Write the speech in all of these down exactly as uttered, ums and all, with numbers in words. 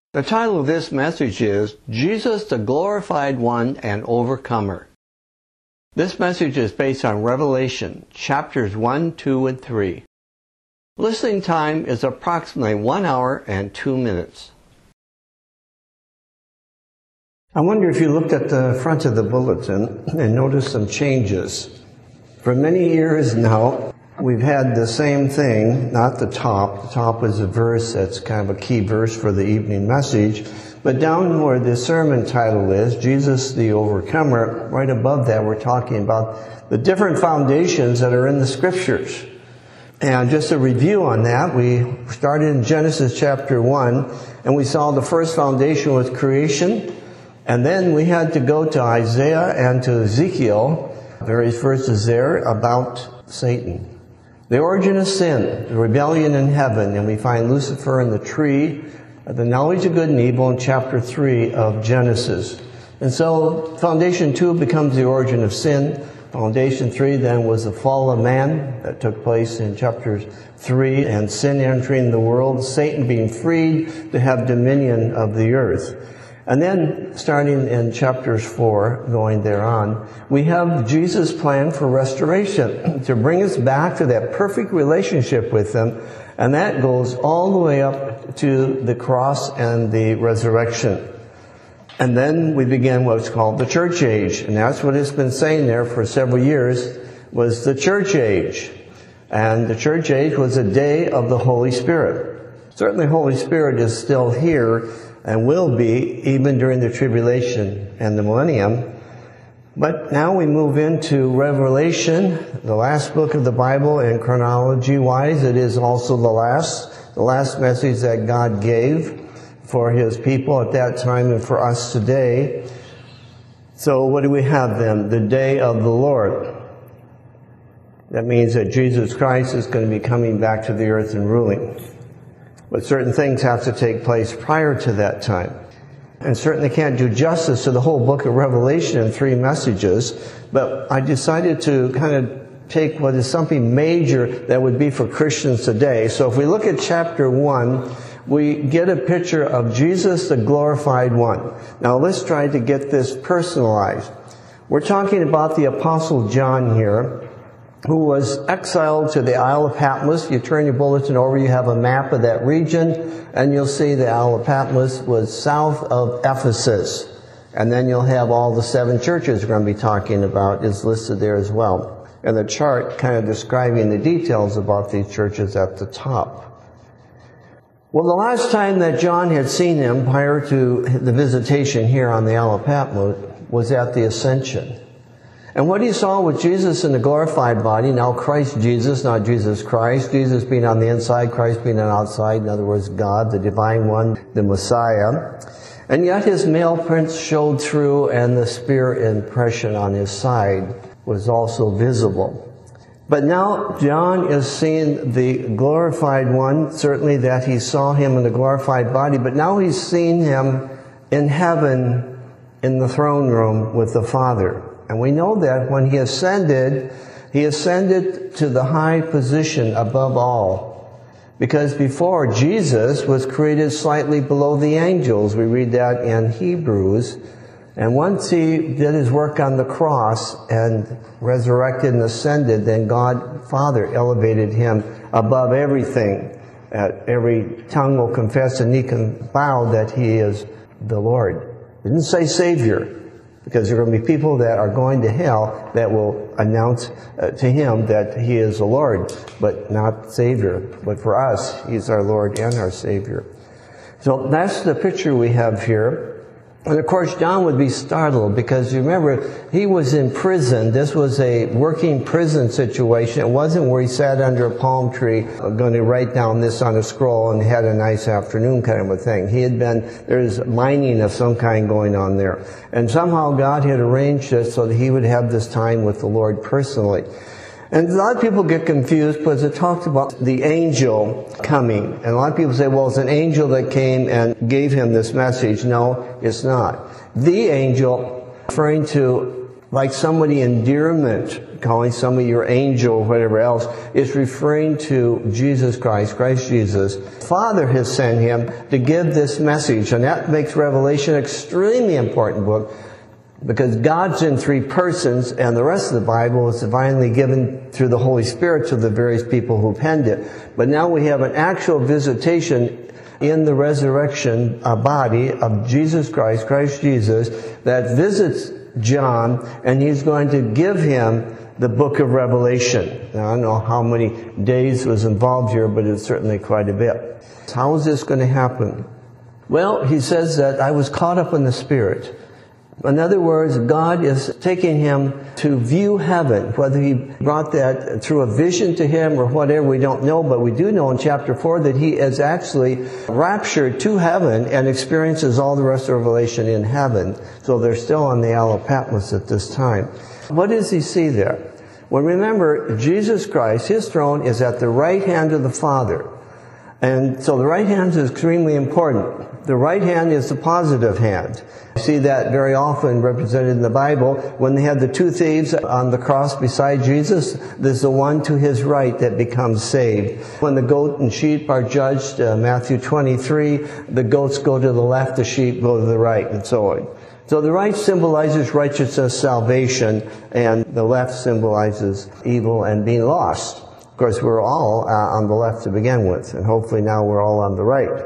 The title of this message is Jesus the Glorified One and Overcomer. This message is based on Revelation, chapters one, two, and three. Listening time is approximately one hour and two minutes. I wonder if you looked at the front of the bulletin and noticed some changes. For many years now, we've had the same thing, not the top. The top is a verse that's kind of a key verse for the evening message. But down where the sermon title is, Jesus the Overcomer, right above that we're talking about the different foundations that are in the Scriptures. And just a review on that, we started in Genesis chapter one, and we saw the first foundation was creation. And then we had to go to Isaiah and to Ezekiel, various verses there, about Satan. The origin of sin, the rebellion in heaven, and we find Lucifer in the tree, the knowledge of good and evil in chapter three of Genesis. And so foundation two becomes the origin of sin. Foundation three then was the fall of man that took place in chapter three, and sin entering the world, Satan being freed to have dominion of the earth. And then, starting in chapters four, going thereon, we have Jesus' plan for restoration, to bring us back to that perfect relationship with Him, and that goes all the way up to the cross and the resurrection. And then we begin what's called the church age, and that's what it's been saying there for several years, was the church age. And the church age was a day of the Holy Spirit. Certainly the Holy Spirit is still here, and will be even during the tribulation and the millennium. But now we move into Revelation, the last book of the Bible, and chronology-wise, it is also the last, the last message that God gave for His people at that time and for us today. So what do we have then? The day of the Lord. That means that Jesus Christ is going to be coming back to the earth and ruling. But certain things have to take place prior to that time. And certainly can't do justice to the whole book of Revelation in three messages. But I decided to kind of take what is something major that would be for Christians today. So if we look at chapter one, we get a picture of Jesus the Glorified One. Now let's try to get this personalized. We're talking about the Apostle John here, who was exiled to the Isle of Patmos. You turn your bulletin over, you have a map of that region, and you'll see the Isle of Patmos was south of Ephesus. And then you'll have all the seven churches we're going to be talking about is listed there as well. And the chart kind of describing the details about these churches at the top. Well, the last time that John had seen him prior to the visitation here on the Isle of Patmos was at the Ascension. And what he saw with Jesus in the glorified body, now Christ Jesus, not Jesus Christ, Jesus being on the inside, Christ being on the outside, in other words, God, the divine one, the Messiah. And yet his nail prints showed through, and the spear impression on his side was also visible. But now John is seeing the glorified one, certainly that he saw him in the glorified body, but now he's seeing him in heaven in the throne room with the Father. And we know that when he ascended, he ascended to the high position above all. Because before, Jesus was created slightly below the angels. We read that in Hebrews. And once he did his work on the cross and resurrected and ascended, then God, Father, elevated him above everything. That every tongue will confess and knee can bow that he is the Lord. It didn't say Savior. Because there are going to be people that are going to hell that will announce uh, to him that he is the Lord, but not Savior. But for us, he's our Lord and our Savior. So that's the picture we have here. And of course, John would be startled because you remember, he was in prison. This was a working prison situation. It wasn't where he sat under a palm tree going to write down this on a scroll and had a nice afternoon kind of a thing. He had been, there's mining of some kind going on there. And somehow God had arranged it so that he would have this time with the Lord personally. And a lot of people get confused because it talks about the angel coming. And a lot of people say, well, it's an angel that came and gave him this message. No, it's not. The angel, referring to like somebody endearment calling somebody your angel, whatever else, is referring to Jesus Christ, Christ Jesus. Father has sent him to give this message, and that makes Revelation an extremely important book, because God's in three persons, and the rest of the Bible is divinely given through the Holy Spirit to the various people who penned it. But now we have an actual visitation in the resurrection uh, body of Jesus Christ, Christ Jesus, that visits John, and he's going to give him the book of Revelation. Now, I don't know how many days was involved here, but it's certainly quite a bit. How is this going to happen? Well, he says that I was caught up in the Spirit. In other words, God is taking him to view heaven. Whether he brought that through a vision to him or whatever, we don't know. But we do know in chapter four that he is actually raptured to heaven and experiences all the rest of Revelation in heaven. So they're still on the Isle of Patmos at this time. What does he see there? Well, remember, Jesus Christ, his throne is at the right hand of the Father. And so the right hand is extremely important. The right hand is the positive hand. You see that very often represented in the Bible. When they had the two thieves on the cross beside Jesus, there's the one to his right that becomes saved. When the goat and sheep are judged, uh, Matthew twenty-three, the goats go to the left, the sheep go to the right, and so on. So the right symbolizes righteousness, salvation, and the left symbolizes evil and being lost. Of course, we're all uh, on the left to begin with, and hopefully now we're all on the right.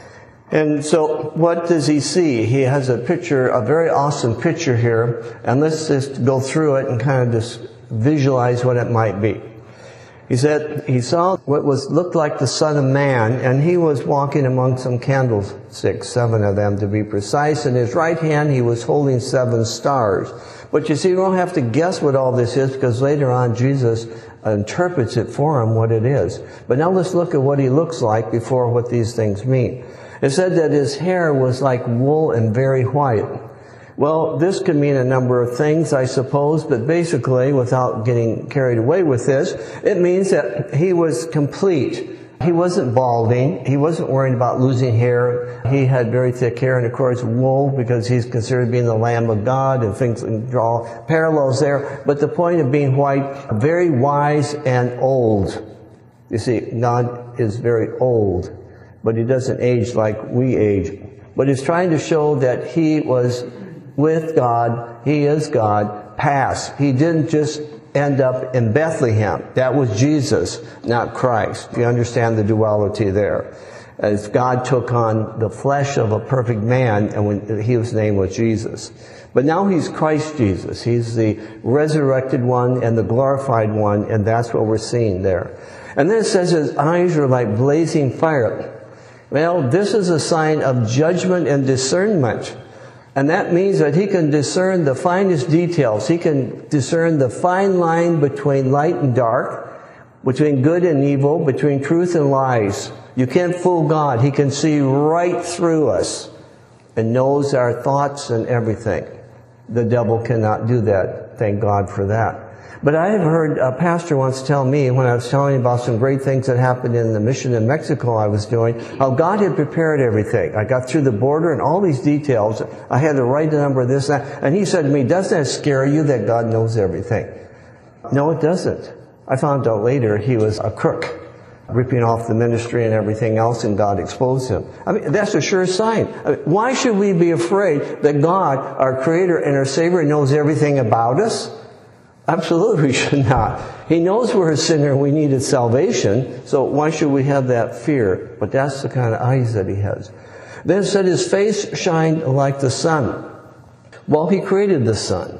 And so what does he see? He has a picture, a very awesome picture here, and let's just go through it and kind of just visualize what it might be. He said he saw what was looked like the Son of Man, and he was walking among some candlesticks, seven of them to be precise. In his right hand he was holding seven stars. But you see, you don't have to guess what all this is, because later on Jesus interprets it for him what it is. But now let's look at what he looks like before what these things mean. It said that his hair was like wool and very white. Well, this could mean a number of things, I suppose, but basically, without getting carried away with this, it means that he was complete. He wasn't balding. He wasn't worried about losing hair. He had very thick hair, and of course wool, because he's considered being the Lamb of God, and things can draw parallels there. But the point of being white, very wise and old. You see, God is very old, but he doesn't age like we age. But he's trying to show that he was with God, he is God, past. He didn't just end up in Bethlehem. That was Jesus, not Christ. You understand the duality there. As God took on the flesh of a perfect man, and when his name was Jesus. But now he's Christ Jesus. He's the resurrected one and the glorified one, and that's what we're seeing there. And then it says his eyes are like blazing fire. Well, this is a sign of judgment and discernment. And that means that he can discern the finest details. He can discern the fine line between light and dark, between good and evil, between truth and lies. You can't fool God. He can see right through us and knows our thoughts and everything. The devil cannot do that. Thank God for that. But I have heard a pastor once tell me, when I was telling him about some great things that happened in the mission in Mexico I was doing, how God had prepared everything. I got through the border and all these details. I had to write the number of this and that. And he said to me, doesn't that scare you that God knows everything? No, it doesn't. I found out later he was a crook, ripping off the ministry and everything else, and God exposed him. I mean, that's a sure sign. I mean, why should we be afraid that God, our Creator and our Savior, knows everything about us? Absolutely we should not. He knows we're a sinner and we needed salvation, so why should we have that fear? But that's the kind of eyes that he has. Then it said his face shined like the sun. Well, he created the sun.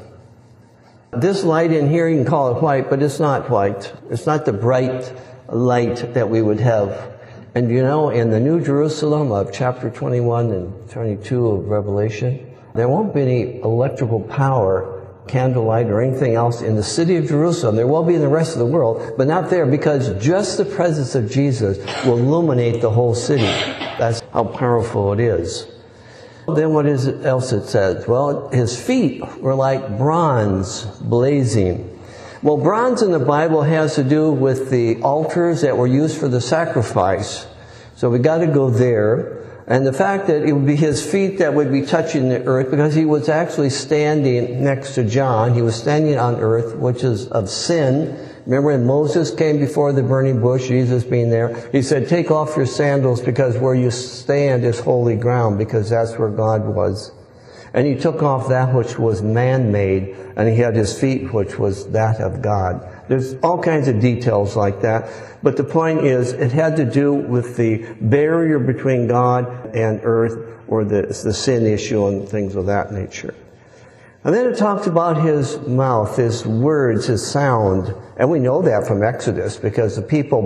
This light in here, you can call it white, but it's not white. It's not the bright light that we would have. And you know, in the New Jerusalem of chapter twenty-one and twenty-two of Revelation, there won't be any electrical power, candlelight, or anything else in the city of Jerusalem. There will be in the rest of the world, but not there, because just the presence of Jesus will illuminate the whole city. That's how powerful it is. Then what is it else it says? Well, his feet were like bronze blazing. Well, bronze in the Bible has to do with the altars that were used for the sacrifice. So we got to go there. And the fact that it would be his feet that would be touching the earth, because he was actually standing next to John. He was standing on earth, which is of sin. Remember when Moses came before the burning bush, Jesus being there, he said, take off your sandals because where you stand is holy ground, because that's where God was. And he took off that which was man-made, and he had his feet, which was that of God. There's all kinds of details like that. But the point is, it had to do with the barrier between God and earth, or the, the sin issue and things of that nature. And then it talks about his mouth, his words, his sound. And we know that from Exodus, because the people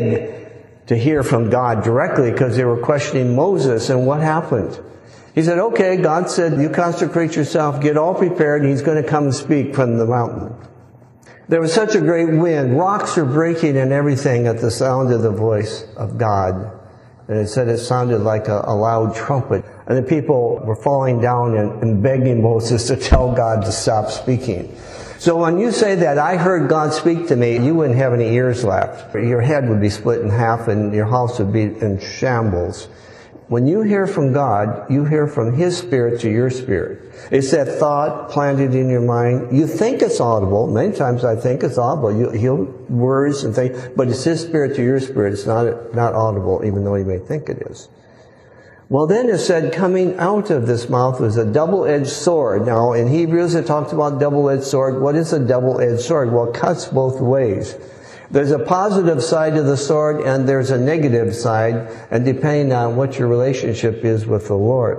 begged to hear from God directly because they were questioning Moses. And what happened? He said, okay, God said, you consecrate yourself, get all prepared, and he's going to come and speak from the mountain. There was such a great wind. Rocks were breaking and everything at the sound of the voice of God. And it said it sounded like a, a loud trumpet. And the people were falling down and, and begging Moses to tell God to stop speaking. So when you say that, I heard God speak to me, you wouldn't have any ears left. Your head would be split in half and your house would be in shambles. When you hear from God, you hear from His Spirit to your spirit. It's that thought planted in your mind. You think it's audible. Many times I think it's audible. You hear words and things, but it's His Spirit to your spirit. It's not, not audible, even though you may think it is. Well, then it said, coming out of this mouth was a double-edged sword. Now, in Hebrews it talks about double-edged sword. What is a double-edged sword? Well, it cuts both ways. There's a positive side to the sword and there's a negative side, and depending on what your relationship is with the Lord.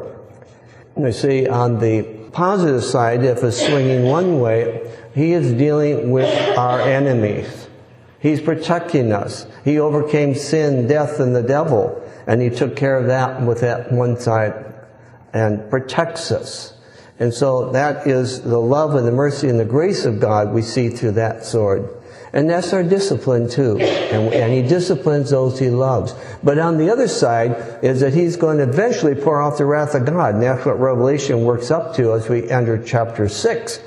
You see, on the positive side, if it's swinging one way, He is dealing with our enemies. He's protecting us. He overcame sin, death, and the devil, and He took care of that with that one side and protects us. And so that is the love and the mercy and the grace of God we see through that sword. And that's our discipline too. And, and He disciplines those He loves. But on the other side is that He's going to eventually pour out the wrath of God. And that's what Revelation works up to as we enter chapter six.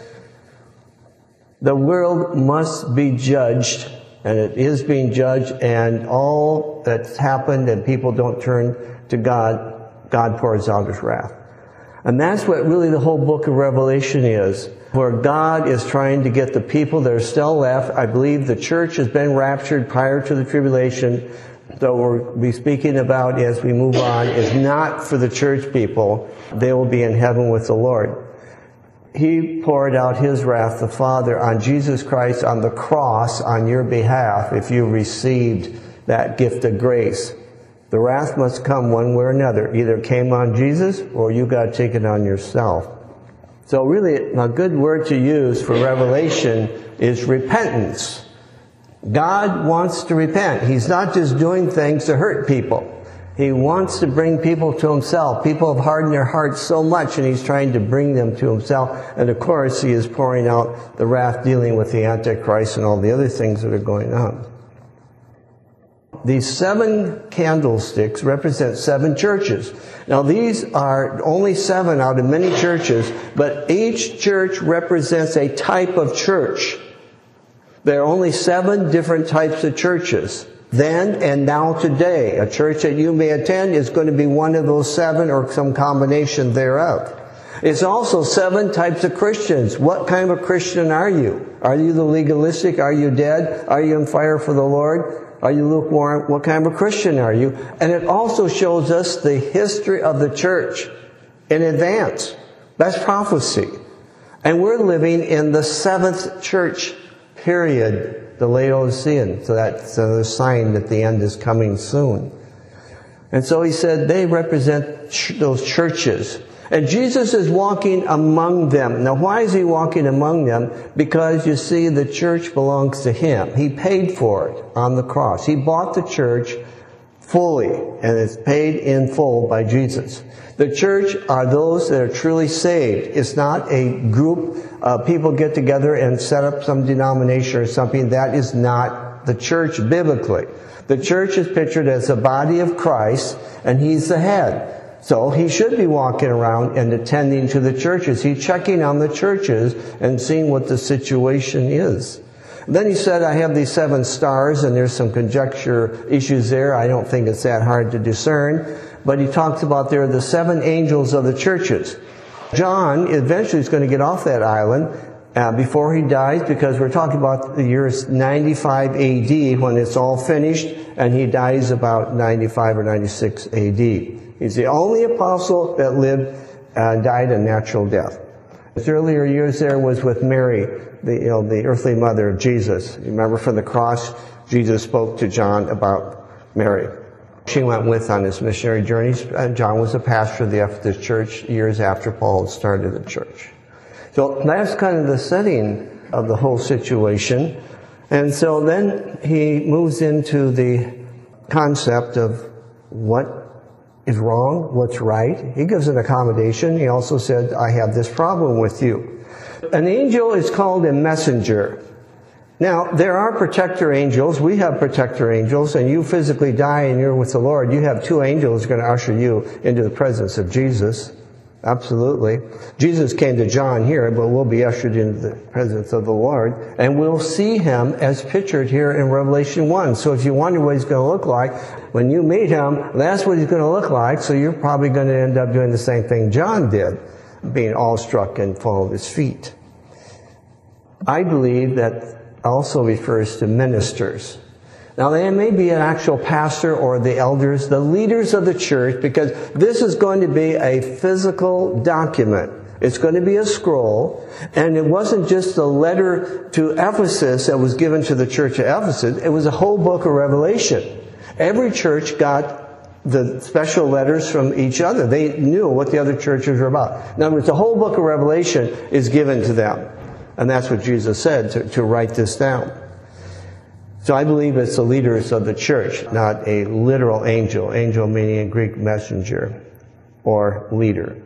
The world must be judged, and it is being judged, and all that's happened and people don't turn to God, God pours out His wrath. And that's what really the whole book of Revelation is, where God is trying to get the people that are still left. I believe the church has been raptured prior to the tribulation, so we'll be speaking about as we move on, is not for the church people. They will be in heaven with the Lord. He poured out His wrath, the Father, on Jesus Christ on the cross on your behalf if you received that gift of grace. The wrath must come one way or another. Either it came on Jesus or you got to take it on yourself. So really, a good word to use for Revelation is repentance. God wants to repent. He's not just doing things to hurt people. He wants to bring people to Himself. People have hardened their hearts so much, and He's trying to bring them to Himself. And of course, He is pouring out the wrath dealing with the Antichrist and all the other things that are going on. These seven candlesticks represent seven churches. Now these are only seven out of many churches, but each church represents a type of church. There are only seven different types of churches. Then and now today, a church that you may attend is going to be one of those seven or some combination thereof. It's also seven types of Christians. What kind of a Christian are you? Are you the legalistic? Are you dead? Are you on fire for the Lord? Are you lukewarm? What kind of a Christian are you? And it also shows us the history of the church in advance. That's prophecy. And we're living in the seventh church period, the Laodicean. So that's a sign that the end is coming soon. And so he said they represent ch- those churches. And Jesus is walking among them. Now, why is He walking among them? Because, you see, the church belongs to Him. He paid for it on the cross. He bought the church fully, and it's paid in full by Jesus. The church are those that are truly saved. It's not a group of people get together and set up some denomination or something. That is not the church biblically. The church is pictured as the body of Christ, and He's the head. So He should be walking around and attending to the churches. He's checking on the churches and seeing what the situation is. Then he said, I have these seven stars, and there's some conjecture issues there. I don't think it's that hard to discern. But he talks about there are the seven angels of the churches. John eventually is going to get off that island uh, before he dies, because we're talking about the years ninety-five A D when it's all finished, and he dies about ninety-five or ninety-six A D. He's the only apostle that lived and uh, died a natural death. His earlier years there was with Mary, the, you know, the earthly mother of Jesus. You remember from the cross, Jesus spoke to John about Mary. She went with on his missionary journeys. And John was a pastor of the Ephesus church years after Paul had started the church. So that's kind of the setting of the whole situation. And so then he moves into the concept of what is wrong, what's right. He gives an accommodation. He also said, I have this problem with you. An angel is called a messenger. Now, there are protector angels. We have protector angels, and you physically die and you're with the Lord. You have two angels going to usher you into the presence of Jesus. Absolutely. Jesus came to John here, but we'll be ushered into the presence of the Lord, and we'll see him as pictured here in Revelation one. So if you wonder what he's going to look like, when you meet him, that's what he's going to look like, so you're probably going to end up doing the same thing John did, being awestruck and fall at his feet. I believe that also refers to ministers. Now, they may be an actual pastor or the elders, the leaders of the church, because this is going to be a physical document. It's going to be a scroll, and it wasn't just a letter to Ephesus that was given to the church of Ephesus. It was a whole book of Revelation. Every church got the special letters from each other. They knew what the other churches were about. In other words, the whole book of Revelation is given to them. And that's what Jesus said, to, to write this down. So I believe it's the leaders of the church, not a literal angel. Angel meaning in Greek messenger or leader.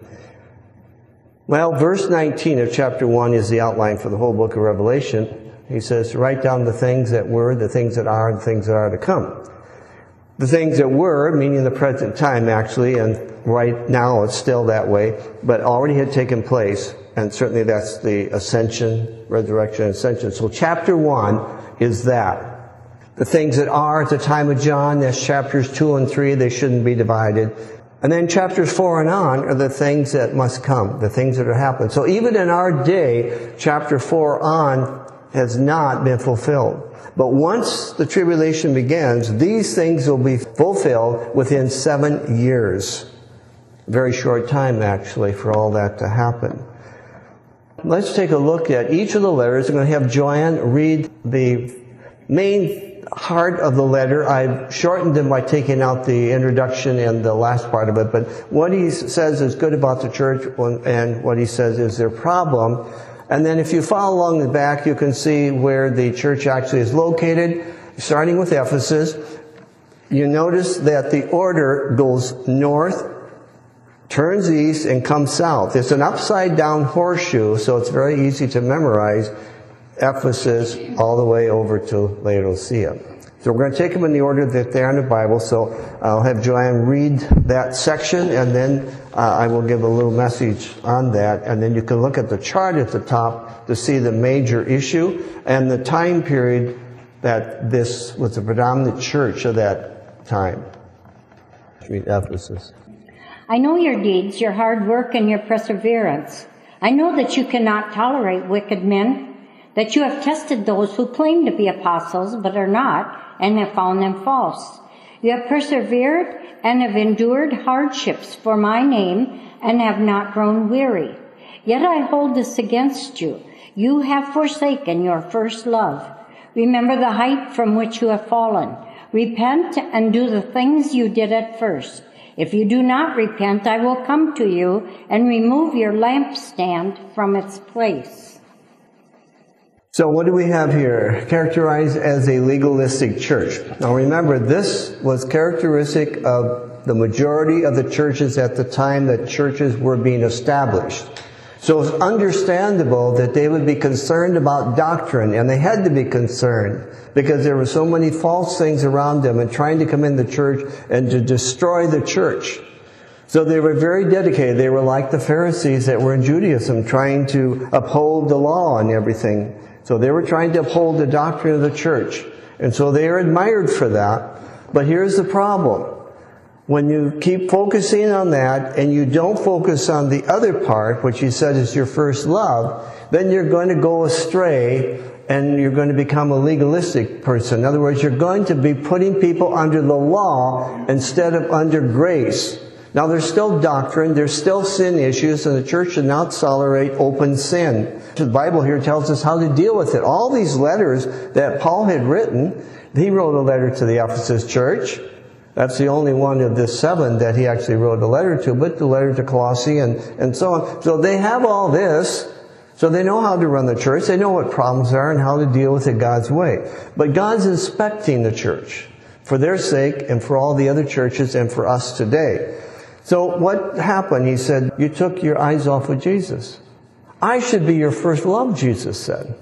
Well, verse nineteen of chapter one is the outline for the whole book of Revelation. He says, write down the things that were, the things that are, and the things that are to come. The things that were, meaning the present time actually, and right now it's still that way, but already had taken place. And certainly that's the ascension, resurrection, ascension. So chapter one is that. The things that are at the time of John, that's chapters two and three, they shouldn't be divided. And then chapters four and on are the things that must come, the things that are happening. So even in our day, chapter four on has not been fulfilled. But once the tribulation begins, these things will be fulfilled within seven years. Very short time, actually, for all that to happen. Let's take a look at each of the letters. I'm going to have Joanne read the main heart of the letter. I've shortened them by taking out the introduction and the last part of it, but what he says is good about the church, and what he says is their problem. And then if you follow along the back, you can see where the church actually is located, starting with Ephesus. You notice that the order goes north, turns east, and comes south. It's an upside-down horseshoe, so it's very easy to memorize. Ephesus all the way over to Laodicea. So we're going to take them in the order that they're in the Bible. So I'll have Joanne read that section, and then uh, I will give a little message on that. And then you can look at the chart at the top to see the major issue and the time period that this was the predominant church of that time. Read Ephesus. I know your deeds, your hard work, and your perseverance. I know that you cannot tolerate wicked men, that you have tested those who claim to be apostles but are not, and have found them false. You have persevered and have endured hardships for my name and have not grown weary. Yet I hold this against you. You have forsaken your first love. Remember the height from which you have fallen. Repent and do the things you did at first. If you do not repent, I will come to you and remove your lampstand from its place. So what do we have here? Characterized as a legalistic church. Now remember, this was characteristic of the majority of the churches at the time that churches were being established. So it's understandable that they would be concerned about doctrine, and they had to be concerned because there were so many false things around them and trying to come in the church and to destroy the church. So they were very dedicated. They were like the Pharisees that were in Judaism, trying to uphold the law and everything. So they were trying to uphold the doctrine of the church. And so they are admired for that. But here's the problem. When you keep focusing on that and you don't focus on the other part, which he said is your first love, then you're going to go astray and you're going to become a legalistic person. In other words, you're going to be putting people under the law instead of under grace. Now, there's still doctrine, there's still sin issues, and the church should not tolerate open sin. The Bible here tells us how to deal with it. All these letters that Paul had written, he wrote a letter to the Ephesus church. That's the only one of the seven that he actually wrote a letter to, but the letter to Colossae and, and so on. So they have all this, so they know how to run the church. They know what problems are and how to deal with it God's way. But God's inspecting the church for their sake and for all the other churches and for us today. So what happened? He said, you took your eyes off of Jesus. I should be your first love, Jesus said.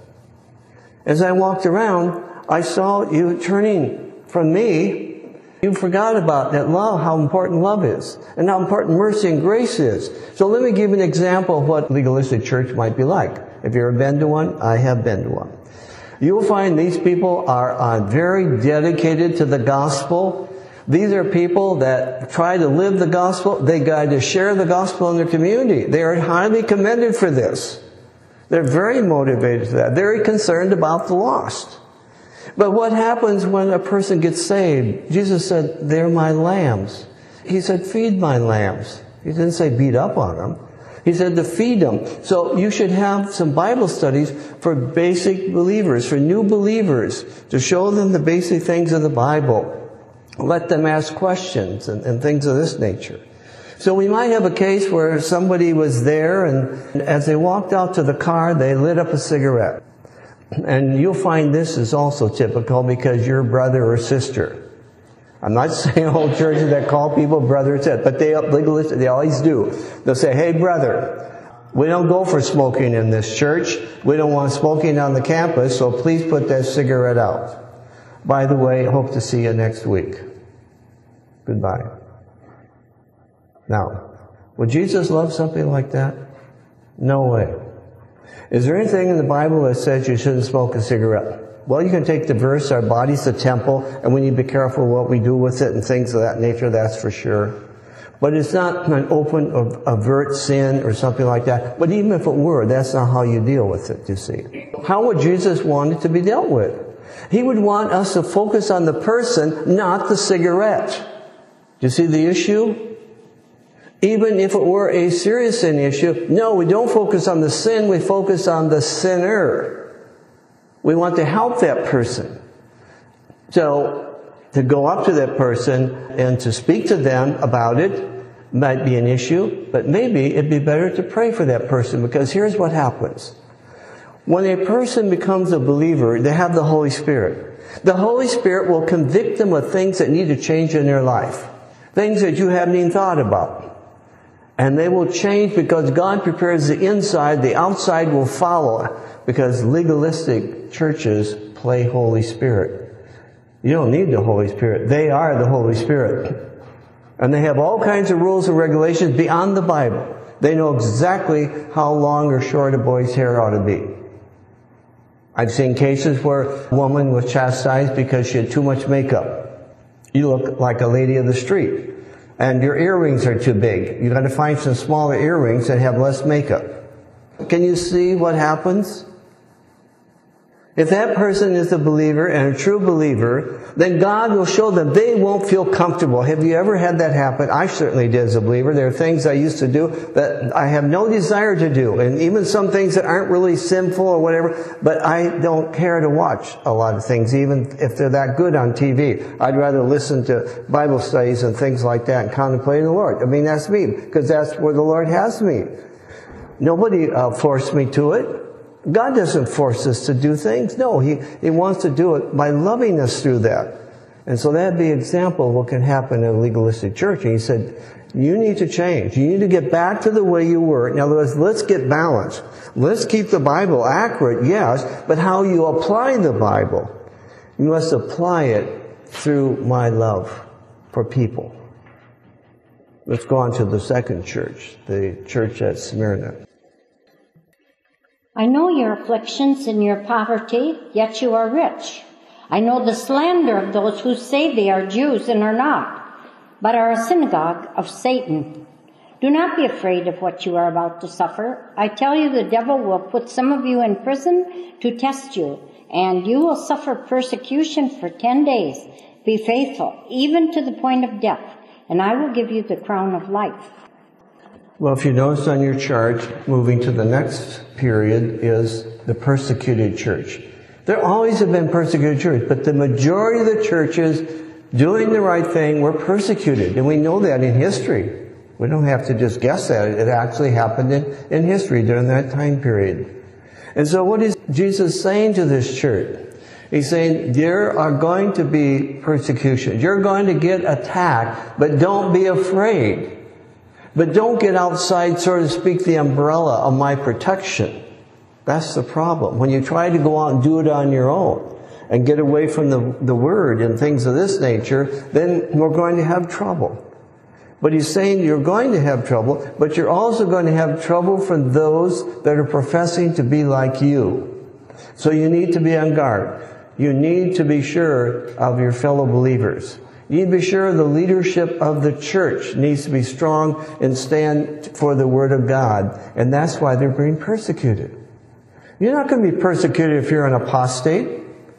As I walked around, I saw you turning from me. You forgot about that love, how important love is, and how important mercy and grace is. So let me give you an example of what legalistic church might be like. If you've ever been to one, I have been to one. You'll find these people are uh, very dedicated to the gospel. These are people that try to live the gospel. They got to share the gospel in their community. They are highly commended for this. They're very motivated to that. Very concerned about the lost. But what happens when a person gets saved? Jesus said, they're my lambs. He said, feed my lambs. He didn't say beat up on them. He said to feed them. So you should have some Bible studies for basic believers, for new believers, to show them the basic things of the Bible. Let them ask questions and, and things of this nature. So we might have a case where somebody was there, and as they walked out to the car, they lit up a cigarette. And you'll find this is also typical because you're brother or sister. I'm not saying whole churches that call people brother or sister, but they legalistic, they always do. They'll say, hey brother, we don't go for smoking in this church. We don't want smoking on the campus, so please put that cigarette out. By the way, hope to see you next week. Goodbye. Now, would Jesus love something like that? No way. Is there anything in the Bible that says you shouldn't smoke a cigarette? Well, you can take the verse, our body's the temple, and we need to be careful what we do with it and things of that nature, that's for sure. But it's not an open, overt sin or something like that. But even if it were, that's not how you deal with it, you see. How would Jesus want it to be dealt with? He would want us to focus on the person, not the cigarette. Do you see the issue? Even if it were a serious sin issue, no, we don't focus on the sin, we focus on the sinner. We want to help that person. So, to go up to that person and to speak to them about it might be an issue, but maybe it'd be better to pray for that person, because here's what happens. When a person becomes a believer, they have the Holy Spirit. The Holy Spirit will convict them of things that need to change in their life. Things that you haven't even thought about. And they will change because God prepares the inside, the outside will follow. Because legalistic churches play Holy Spirit. You don't need the Holy Spirit. They are the Holy Spirit. And they have all kinds of rules and regulations beyond the Bible. They know exactly how long or short a boy's hair ought to be. I've seen cases where a woman was chastised because she had too much makeup. You look like a lady of the street. And your earrings are too big. You've got to find some smaller earrings that have less makeup. Can you see what happens? If that person is a believer and a true believer, then God will show them they won't feel comfortable. Have you ever had that happen? I certainly did as a believer. There are things I used to do that I have no desire to do. And even some things that aren't really sinful or whatever, but I don't care to watch a lot of things, even if they're that good on T V. I'd rather listen to Bible studies and things like that and contemplate the Lord. I mean, that's me, because that's where the Lord has me. Nobody uh, forced me to it. God doesn't force us to do things. No, He, He wants to do it by loving us through that. And so that'd be an example of what can happen in a legalistic church. And He said, you need to change. You need to get back to the way you were. In other words, let's get balanced. Let's keep the Bible accurate, yes, but how you apply the Bible, you must apply it through my love for people. Let's go on to the second church, the church at Smyrna. I know your afflictions and your poverty, yet you are rich. I know the slander of those who say they are Jews and are not, but are a synagogue of Satan. Do not be afraid of what you are about to suffer. I tell you, the devil will put some of you in prison to test you, and you will suffer persecution for ten days. Be faithful, even to the point of death, and I will give you the crown of life. Well, if you notice on your chart, moving to the next period is the persecuted church. There always have been persecuted churches, but the majority of the churches doing the right thing were persecuted, and we know that in history. We don't have to just guess that. It actually happened in, in history during that time period. And so what is Jesus saying to this church? He's saying, there are going to be persecutions. You're going to get attacked, but don't be afraid. But don't get outside, so to speak, the umbrella of my protection. That's the problem. When you try to go out and do it on your own and get away from the, the Word and things of this nature, then we're going to have trouble. But he's saying you're going to have trouble, but you're also going to have trouble from those that are professing to be like you. So you need to be on guard. You need to be sure of your fellow believers. You need to be sure the leadership of the church needs to be strong and stand for the Word of God. And that's why they're being persecuted. You're not going to be persecuted if you're an apostate.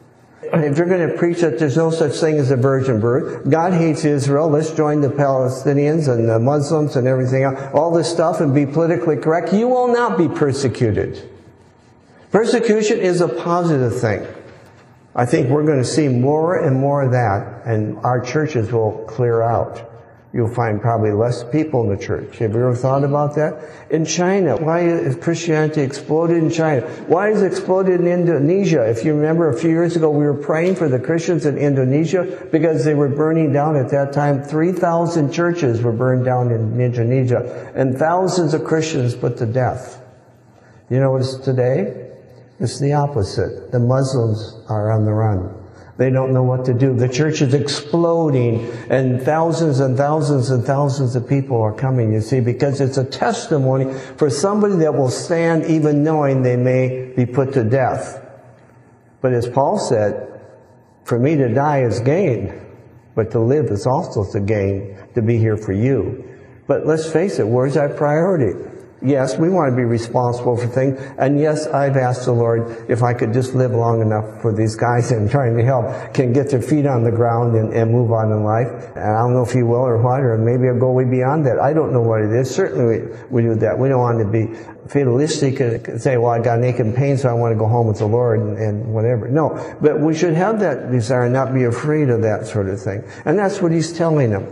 If you're going to preach that there's no such thing as a virgin birth, God hates Israel, let's join the Palestinians and the Muslims and everything else, all this stuff, and be politically correct, you will not be persecuted. Persecution is a positive thing. I think we're going to see more and more of that, and our churches will clear out. You'll find probably less people in the church. Have you ever thought about that? In China, why has Christianity exploded in China? Why has it exploded in Indonesia? If you remember a few years ago, we were praying for the Christians in Indonesia because they were burning down at that time. three thousand churches were burned down in Indonesia, and thousands of Christians put to death. You know what it's today? It's the opposite. The Muslims are on the run. They don't know what to do. The church is exploding, and thousands and thousands and thousands of people are coming, you see, because it's a testimony for somebody that will stand even knowing they may be put to death. But as Paul said, for me to die is gain, but to live is also to gain, to be here for you. But let's face it, where's our priority? Yes, we want to be responsible for things. And yes, I've asked the Lord if I could just live long enough for these guys I'm trying to help can get their feet on the ground and, and move on in life. And I don't know if He will or what, or maybe I'll go way beyond that. I don't know what it is. Certainly we, we do that. We don't want to be fatalistic and say, well, I got an ache and pain, so I want to go home with the Lord and, and whatever. No, but we should have that desire and not be afraid of that sort of thing. And that's what He's telling them.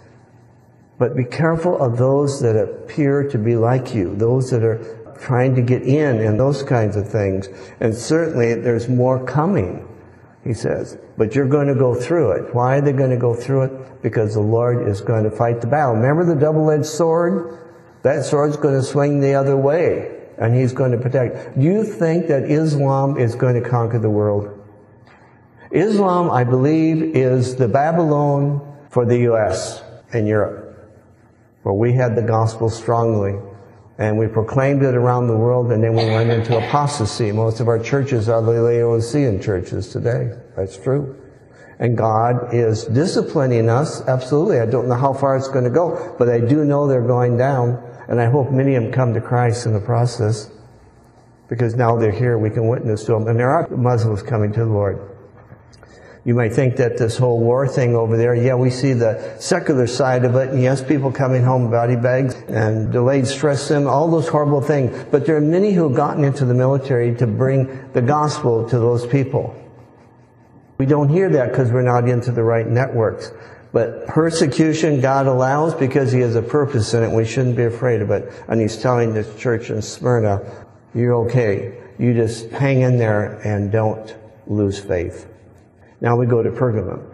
But be careful of those that appear to be like you, those that are trying to get in and those kinds of things. And certainly there's more coming, he says. But you're going to go through it. Why are they going to go through it? Because the Lord is going to fight the battle. Remember the double-edged sword? That sword's going to swing the other way, and He's going to protect. Do you think that Islam is going to conquer the world? Islam, I believe, is the Babylon for the U S and Europe. Where we had the gospel strongly, and we proclaimed it around the world, and then we went into apostasy. Most of our churches are the Laodicean churches today. That's true. And God is disciplining us, absolutely. I don't know how far it's going to go, but I do know they're going down, and I hope many of them come to Christ in the process, because now they're here, we can witness to them. And there are Muslims coming to the Lord. You might think that this whole war thing over there, yeah, we see the secular side of it, and yes, people coming home body bags and delayed stress syndrome, all those horrible things. But there are many who have gotten into the military to bring the gospel to those people. We don't hear that because we're not into the right networks. But persecution God allows because He has a purpose in it. We shouldn't be afraid of it. And He's telling this church in Smyrna, you're okay. You just hang in there and don't lose faith. Now we go to Pergamum.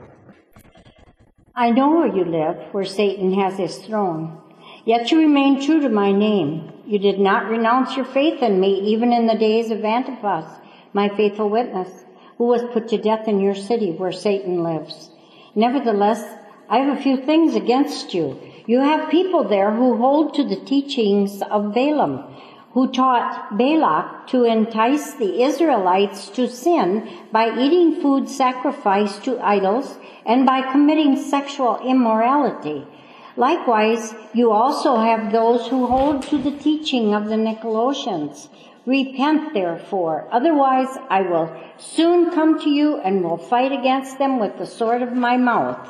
I know where you live, where Satan has his throne. Yet you remain true to my name. You did not renounce your faith in me, even in the days of Antipas, my faithful witness, who was put to death in your city where Satan lives. Nevertheless, I have a few things against you. You have people there who hold to the teachings of Balaam, who taught Balak to entice the Israelites to sin by eating food sacrificed to idols and by committing sexual immorality. Likewise, you also have those who hold to the teaching of the Nicolaitans. Repent, therefore, otherwise I will soon come to you and will fight against them with the sword of my mouth.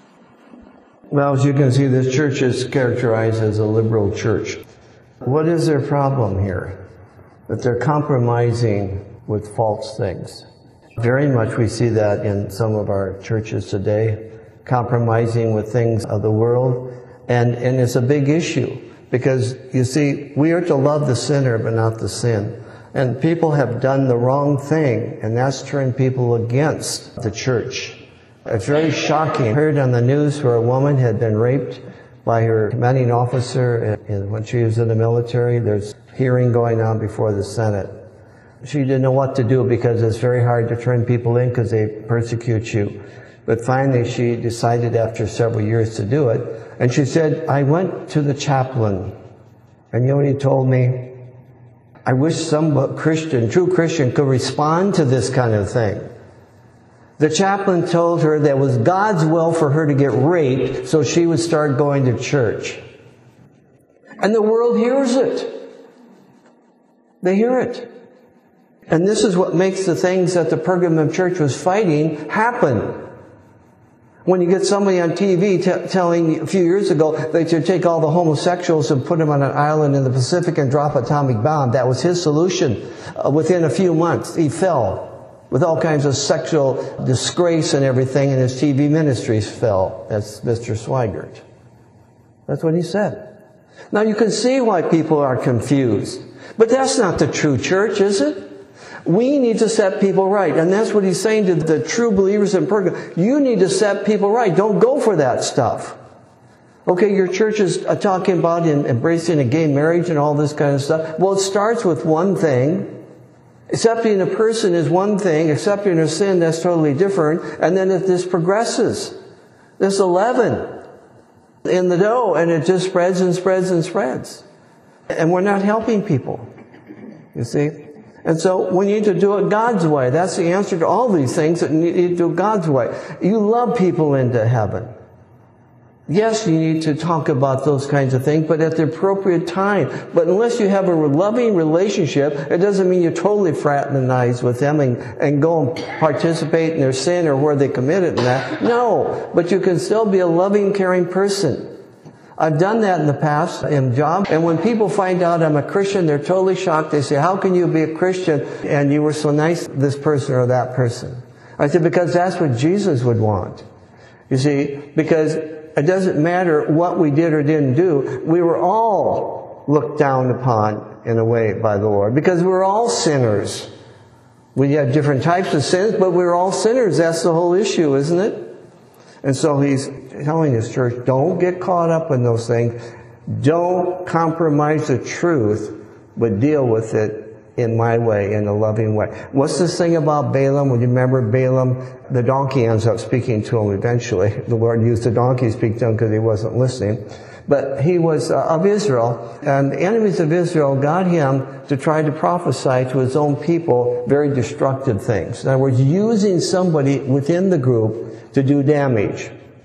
Well, as you can see, this church is characterized as a liberal church. What is their problem here? That they're compromising with false things. Very much we see that in some of our churches today, compromising with things of the world. And, and it's a big issue because, you see, we are to love the sinner but not the sin. And people have done the wrong thing, and that's turned people against the church. It's very shocking. I heard on the news where a woman had been raped by her commanding officer when she was in the military. There's a hearing going on before the Senate. She didn't know what to do because it's very hard to turn people in because they persecute you. But finally she decided after several years to do it. And she said, I went to the chaplain, and you know what he told me? I wish some Christian, true Christian, could respond to this kind of thing. The chaplain told her that it was God's will for her to get raped so she would start going to church. And the world hears it. They hear it. And this is what makes the things that the Pergamum church was fighting happen. When you get somebody on T V t- telling a few years ago they should take all the homosexuals and put them on an island in the Pacific and drop an atomic bomb, that was his solution. Uh, within a few months, he fell with all kinds of sexual disgrace and everything, and his T V ministries fell. That's Mister Swigert. That's what he said. Now you can see why people are confused. But that's not the true church, is it? We need to set people right. And that's what he's saying to the true believers in Pergamum. You need to set people right. Don't go for that stuff. Okay, your church is talking about embracing a gay marriage and all this kind of stuff. Well, it starts with one thing. Accepting a person is one thing. Accepting a sin, that's totally different. And then if this progresses, there's leaven in the dough, and it just spreads and spreads and spreads. And we're not helping people. You see? And so we need to do it God's way. That's the answer to all these things, that you need to do it God's way. You love people into heaven. Yes, you need to talk about those kinds of things, but at the appropriate time. But unless you have a loving relationship, it doesn't mean you totally fraternize with them and, and go and participate in their sin or where they commit it and that. No, but you can still be a loving, caring person. I've done that in the past in job. And when people find out I'm a Christian, they're totally shocked. They say, how can you be a Christian and you were so nice to this person or that person? I said, because that's what Jesus would want. You see, because it doesn't matter what we did or didn't do. We were all looked down upon in a way by the Lord because we're all sinners. We have different types of sins, but we're all sinners. That's the whole issue, isn't it? And so he's telling his church, don't get caught up in those things. Don't compromise the truth, but deal with it in my way, in a loving way. What's this thing about Balaam? Would you remember Balaam? The donkey ends up speaking to him eventually. The Lord used the donkey to speak to him because he wasn't listening. But he was uh, of Israel, and the enemies of Israel got him to try to prophesy to his own people very destructive things. In other words, using somebody within the group to do damage.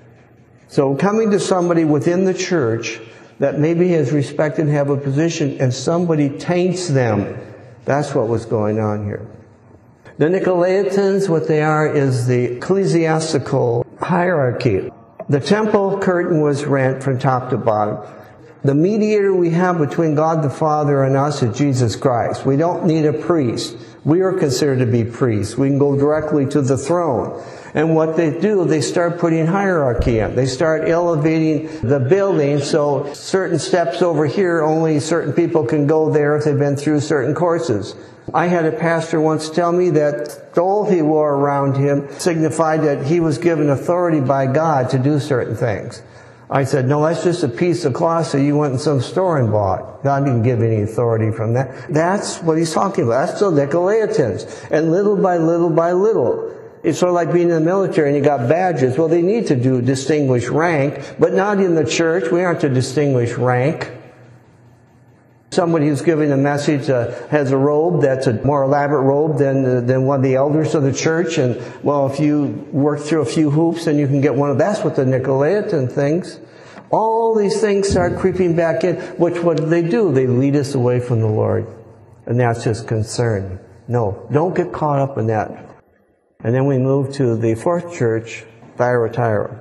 So coming to somebody within the church that maybe has respected and have a position, and somebody taints them. That's what was going on here. The Nicolaitans, what they are, is the ecclesiastical hierarchy. The temple curtain was rent from top to bottom. The mediator we have between God the Father and us is Jesus Christ. We don't need a priest. We are considered to be priests. We can go directly to the throne. And what they do, they start putting hierarchy in. They start elevating the building, so certain steps over here, only certain people can go there if they've been through certain courses. I had a pastor once tell me that stole he wore around him signified that he was given authority by God to do certain things. I said, no, that's just a piece of cloth that you went in some store and bought. God didn't give any authority from that. That's what he's talking about. That's the Nicolaitans. And little by little by little. It's sort of like being in the military and you got badges. Well, they need to do distinguish rank, but not in the church. We aren't to distinguish rank. Somebody who's giving a message uh, has a robe that's a more elaborate robe than than one of the elders of the church. And, well, if you work through a few hoops, then you can get one of that's what the Nicolaitan things. All these things start creeping back in, which what do they do? They lead us away from the Lord. And that's his concern. No, don't get caught up in that. And then we move to the fourth church, Thyatira.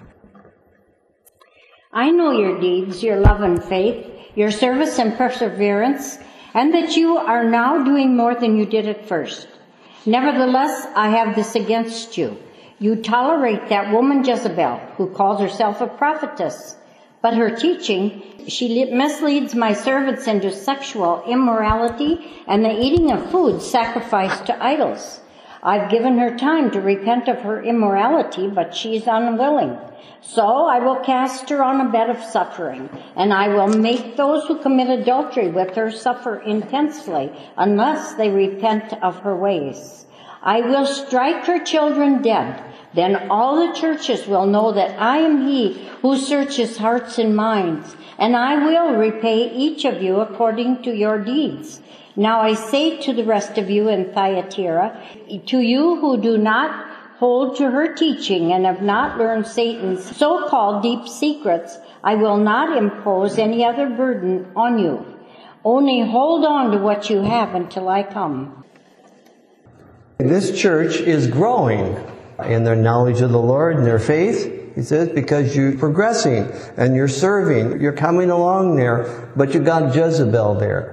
I know your deeds, your love and faith, your service and perseverance, and that you are now doing more than you did at first. Nevertheless, I have this against you. You tolerate that woman Jezebel, who calls herself a prophetess. But her teaching, she misleads my servants into sexual immorality and the eating of food sacrificed to idols. I've given her time to repent of her immorality, but she's unwilling. So I will cast her on a bed of suffering, and I will make those who commit adultery with her suffer intensely, unless they repent of her ways. I will strike her children dead. Then all the churches will know that I am he who searches hearts and minds, and I will repay each of you according to your deeds. Now I say to the rest of you in Thyatira, to you who do not hold to her teaching and have not learned Satan's so-called deep secrets, I will not impose any other burden on you. Only hold on to what you have until I come. This church is growing in their knowledge of the Lord and their faith. He says, because you're progressing and you're serving, you're coming along there, but you got Jezebel there.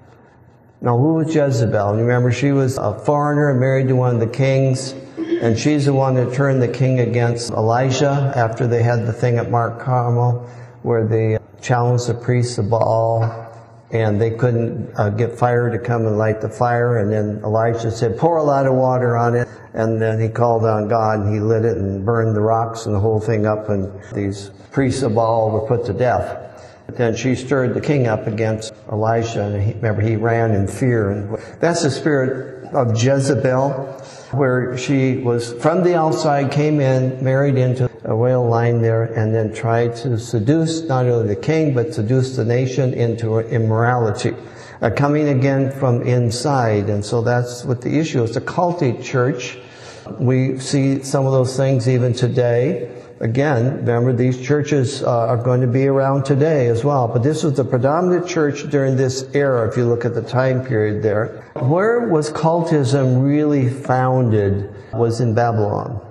Now, who was Jezebel? You remember, she was a foreigner married to one of the kings, and she's the one that turned the king against Elijah after they had the thing at Mount Carmel where they challenged the priests of Baal, and they couldn't uh, get fire to come and light the fire, and then Elijah said, pour a lot of water on it, and then he called on God, and he lit it and burned the rocks and the whole thing up, and these priests of Baal were put to death. Then she stirred the king up against Elisha, and he, remember, he ran in fear. And that's the spirit of Jezebel, where she was from the outside, came in, married into a royal line there, and then tried to seduce not only the king, but seduce the nation into immorality, uh, coming again from inside. And so that's what the issue is. It's a culty church. We see some of those things even today. Again, remember, these churches uh, are going to be around today as well. But this was the predominant church during this era, if you look at the time period there. Where was cultism really founded was in Babylon.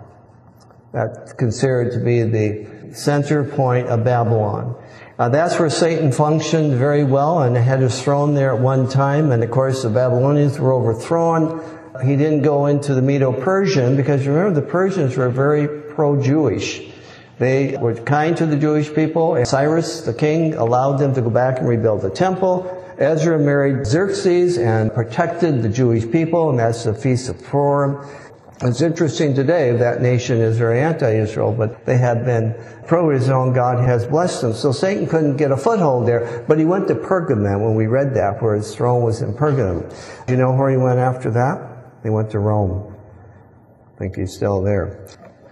That's considered to be the center point of Babylon. Uh, that's where Satan functioned very well and had his throne there at one time. And of course, the Babylonians were overthrown. He didn't go into the Medo-Persian because, remember, the Persians were very pro-Jewish. They were kind to the Jewish people, and Cyrus, the king, allowed them to go back and rebuild the temple. Ezra married Xerxes and protected the Jewish people, and that's the Feast of Purim. It's interesting today, that nation is very anti-Israel, but they have been pro-Israel, and God has blessed them. So Satan couldn't get a foothold there, but he went to Pergamum when we read that, where his throne was in Pergamum. Do you know where he went after that? He went to Rome. I think he's still there.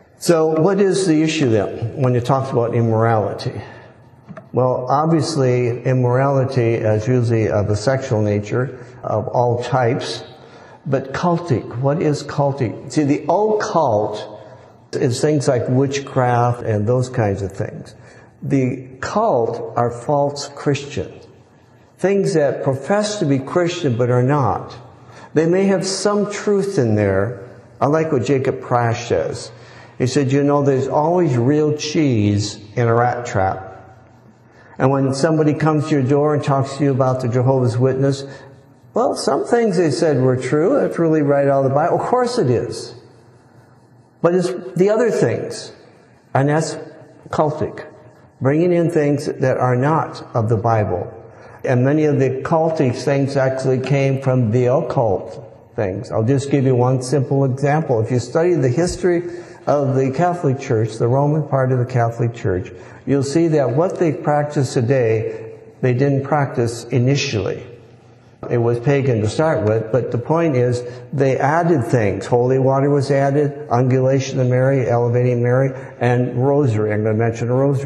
So what is the issue then when you talk about immorality? Well, obviously, immorality is usually of a sexual nature, of all types. But cultic, what is cultic? See, the occult is things like witchcraft and those kinds of things. The cult are false Christian. Things that profess to be Christian but are not. They may have some truth in there. I like what Jacob Prasch says. He said, you know, there's always real cheese in a rat trap. And when somebody comes to your door and talks to you about the Jehovah's Witness, well, some things they said were true. That's really right out of the Bible. Of course it is. But it's the other things. And that's cultic. Bringing in things that are not of the Bible. And many of the cultic things actually came from the occult things. I'll just give you one simple example. If you study the history of the Catholic Church, the Roman part of the Catholic Church, you'll see that what they practice today, they didn't practice initially. It was pagan to start with, but the point is they added things. Holy water was added, ungulation of Mary, elevating Mary, and rosary. I'm going to mention a rosary.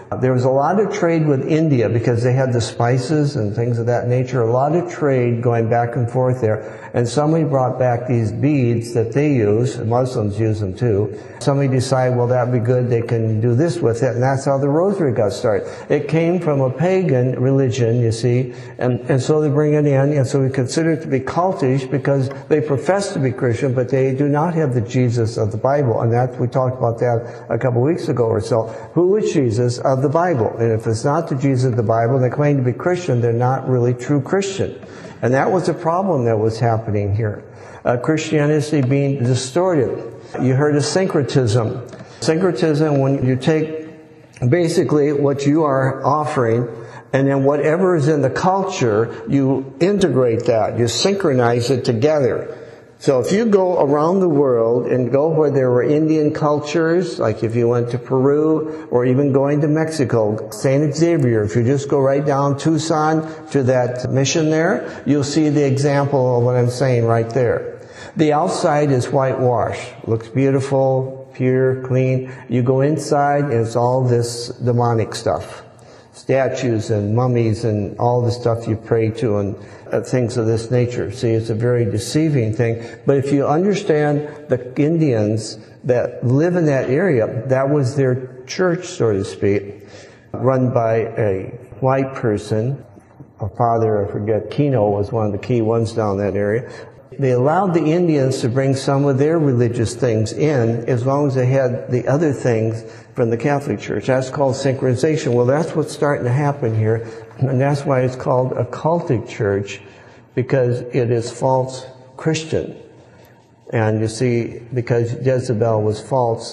There was a lot of trade with India because they had the spices and things of that nature. A lot of trade going back and forth there. And somebody brought back these beads that they use. Muslims use them too. Somebody decided, well, that'd be good. They can do this with it. And that's how the rosary got started. It came from a pagan religion, you see. And, and so they bring it in. And so we consider it to be cultish because they profess to be Christian, but they do not have the Jesus of the Bible. And that, we talked about that a couple weeks ago or so. Who is Jesus of the Bible? And if it's not the Jesus of the Bible, they claim to be Christian, they're not really true Christian. And that was a problem that was happening here. Uh, Christianity being distorted. You heard of syncretism. Syncretism, when you take basically what you are offering, and then whatever is in the culture, you integrate that. You synchronize it together. So if you go around the world and go where there were Indian cultures, like if you went to Peru or even going to Mexico, Saint Xavier, if you just go right down Tucson to that mission there, you'll see the example of what I'm saying right there. The outside is whitewash. Looks beautiful, pure, clean. You go inside and it's all this demonic stuff. Statues and mummies and all the stuff you pray to and uh, things of this nature. See, it's a very deceiving thing. But if you understand the Indians that live in that area, that was their church, so to speak, run by a white person. A father, I forget, Kino was one of the key ones down that area. They allowed the Indians to bring some of their religious things in as long as they had the other things from the Catholic Church. That's called synchronization. Well, that's what's starting to happen here. And that's why it's called a cultic church, because it is false Christian. And you see, because Jezebel was false.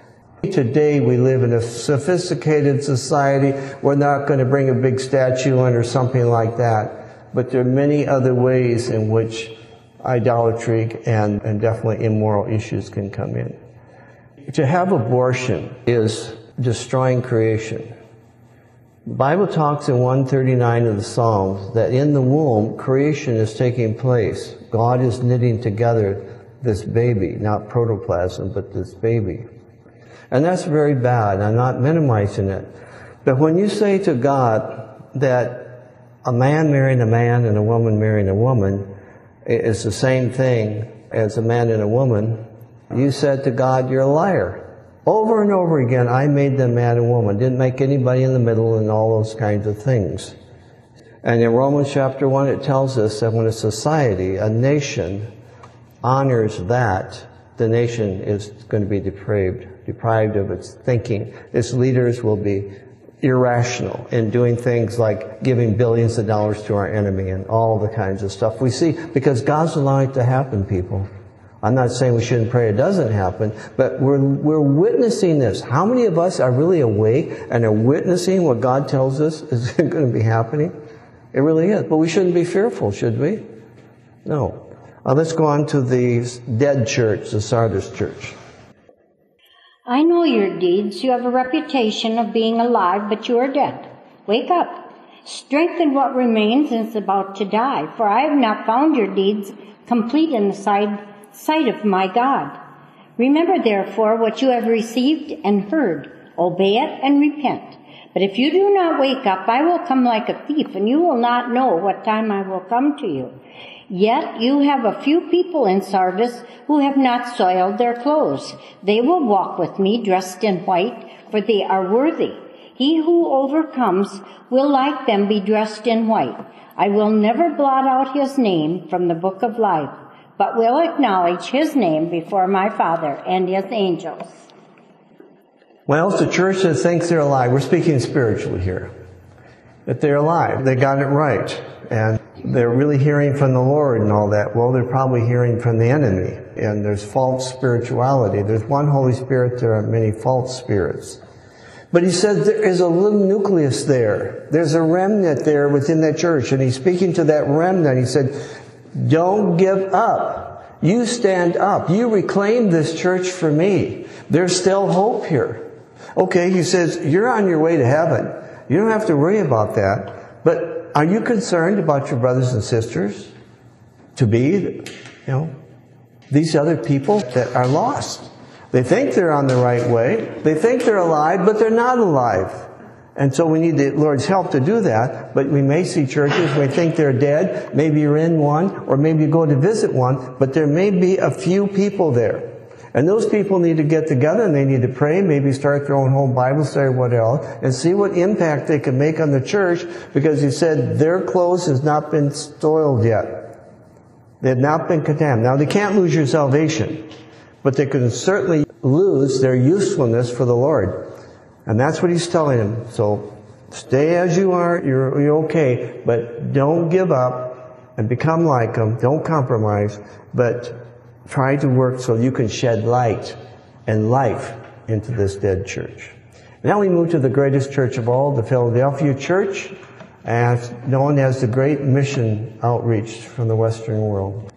Today we live in a sophisticated society. We're not going to bring a big statue in or something like that. But there are many other ways in which idolatry and, and definitely immoral issues can come in. To have abortion is destroying creation. The Bible talks in one thirty-nine of the Psalms that in the womb, creation is taking place. God is knitting together this baby, not protoplasm, but this baby. And that's very bad. I'm not minimizing it. But when you say to God that a man marrying a man and a woman marrying a woman is the same thing as a man and a woman, you said to God, you're a liar. Over and over again, I made them man and woman. Didn't make anybody in the middle and all those kinds of things. And in Romans chapter one, it tells us that when a society, a nation, honors that, the nation is going to be depraved, deprived of its thinking. Its leaders will be irrational in doing things like giving billions of dollars to our enemy and all the kinds of stuff we see, because God's allowing it to happen, people. I'm not saying we shouldn't pray it doesn't happen, but we're we're witnessing this. How many of us are really awake and are witnessing what God tells us is going to be happening? It really is. But we shouldn't be fearful, should we? No. Uh, let's go on to the dead church, the Sardis church. I know your deeds. You have a reputation of being alive, but you are dead. Wake up. Strengthen what remains and is about to die, for I have not found your deeds complete in the sight, sight of my God. Remember, therefore, what you have received and heard. Obey it and repent. But if you do not wake up, I will come like a thief, and you will not know what time I will come to you. Yet you have a few people in Sardis who have not soiled their clothes. They will walk with me dressed in white, for they are worthy. He who overcomes will like them be dressed in white. I will never blot out his name from the book of life, but will acknowledge his name before my Father and his angels. Well, it's the church that thinks they're alive. We're speaking spiritually here. That they're alive. They got it right. And they're really hearing from the Lord and all that. Well, they're probably hearing from the enemy. And there's false spirituality. There's one Holy Spirit. There are many false spirits. But he said there is a little nucleus there. There's a remnant there within that church. And he's speaking to that remnant. He said, don't give up. You stand up. You reclaim this church for me. There's still hope here. Okay, he says, you're on your way to heaven. You don't have to worry about that. But are you concerned about your brothers and sisters to be, you know, these other people that are lost? They think they're on the right way. They think they're alive, but they're not alive. And so we need the Lord's help to do that, but we may see churches, we think they're dead, maybe you're in one, or maybe you go to visit one, but there may be a few people there. And those people need to get together and they need to pray, maybe start their own home Bible study or what else, and see what impact they can make on the church, because he said their clothes has not been soiled yet. They have not been contaminated. Now they can't lose your salvation, but they can certainly lose their usefulness for the Lord. And that's what he's telling them. So stay as you are, you're, you're okay, but don't give up and become like them. Don't compromise, but try to work so you can shed light and life into this dead church. Now we move to the greatest church of all, the Philadelphia Church, as known as the Great Mission Outreach from the Western world.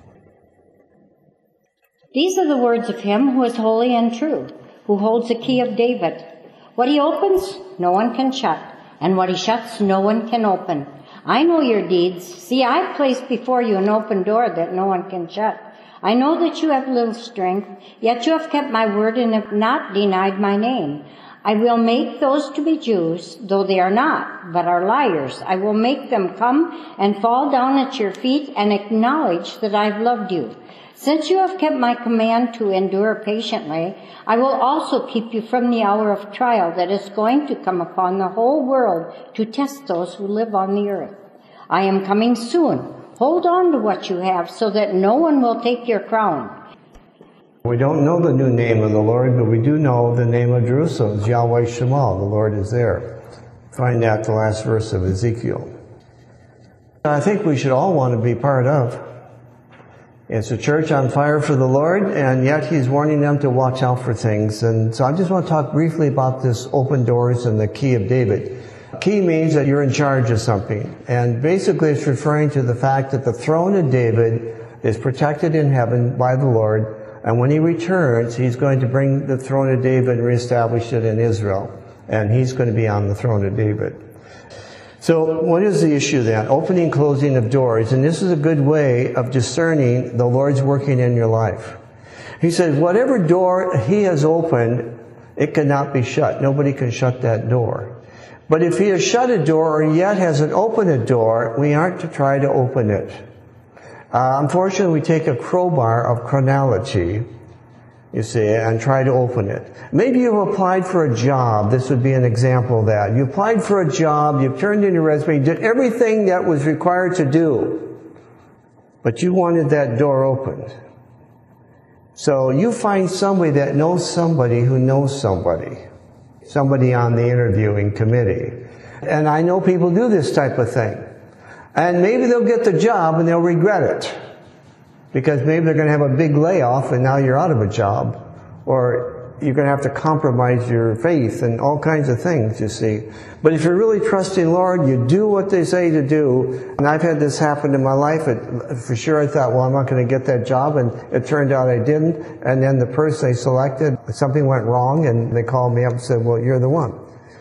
These are the words of him who is holy and true, who holds the key of David. What he opens, no one can shut, and what he shuts, no one can open. I know your deeds. See, I've placed before you an open door that no one can shut. I know that you have little strength, yet you have kept my word and have not denied my name. I will make those to be Jews, though they are not, but are liars. I will make them come and fall down at your feet and acknowledge that I have loved you. Since you have kept my command to endure patiently, I will also keep you from the hour of trial that is going to come upon the whole world to test those who live on the earth. I am coming soon. Hold on to what you have so that no one will take your crown. We don't know the new name of the Lord, but we do know the name of Jerusalem. It's Yahweh Shemal. The Lord is there. Find that the last verse of Ezekiel. I think we should all want to be part of. It's a church on fire for the Lord, and yet he's warning them to watch out for things. And so I just want to talk briefly about this open doors and the key of David. Key means that you're in charge of something. And basically it's referring to the fact that the throne of David is protected in heaven by the Lord. And when he returns, he's going to bring the throne of David and reestablish it in Israel. And he's going to be on the throne of David. So what is the issue then? Opening and closing of doors. And this is a good way of discerning the Lord's working in your life. He says, whatever door he has opened, it cannot be shut. Nobody can shut that door. But if he has shut a door or yet hasn't opened a door, we aren't to try to open it. Uh, unfortunately, we take a crowbar of chronology, you see, and try to open it. Maybe you've applied for a job. This would be an example of that. You applied for a job, you've turned in your resume, you did everything that was required to do, but you wanted that door opened. So you find somebody that knows somebody who knows somebody, somebody on the interviewing committee. And I know people do this type of thing. And maybe they'll get the job and they'll regret it. Because maybe they're going to have a big layoff and now you're out of a job. Or you're going to have to compromise your faith and all kinds of things, you see. But if you're really trusting Lord, you do what they say to do. And I've had this happen in my life. It, for sure I thought, well, I'm not going to get that job. And it turned out I didn't. And then the person they selected, something went wrong and they called me up and said, well, you're the one.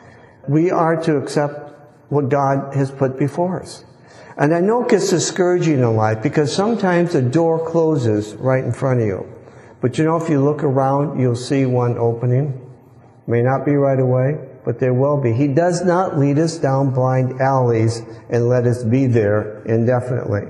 We are to accept what God has put before us. And I know it gets discouraging in life because sometimes the door closes right in front of you. But you know, if you look around, you'll see one opening. May not be right away, but there will be. He does not lead us down blind alleys and let us be there indefinitely.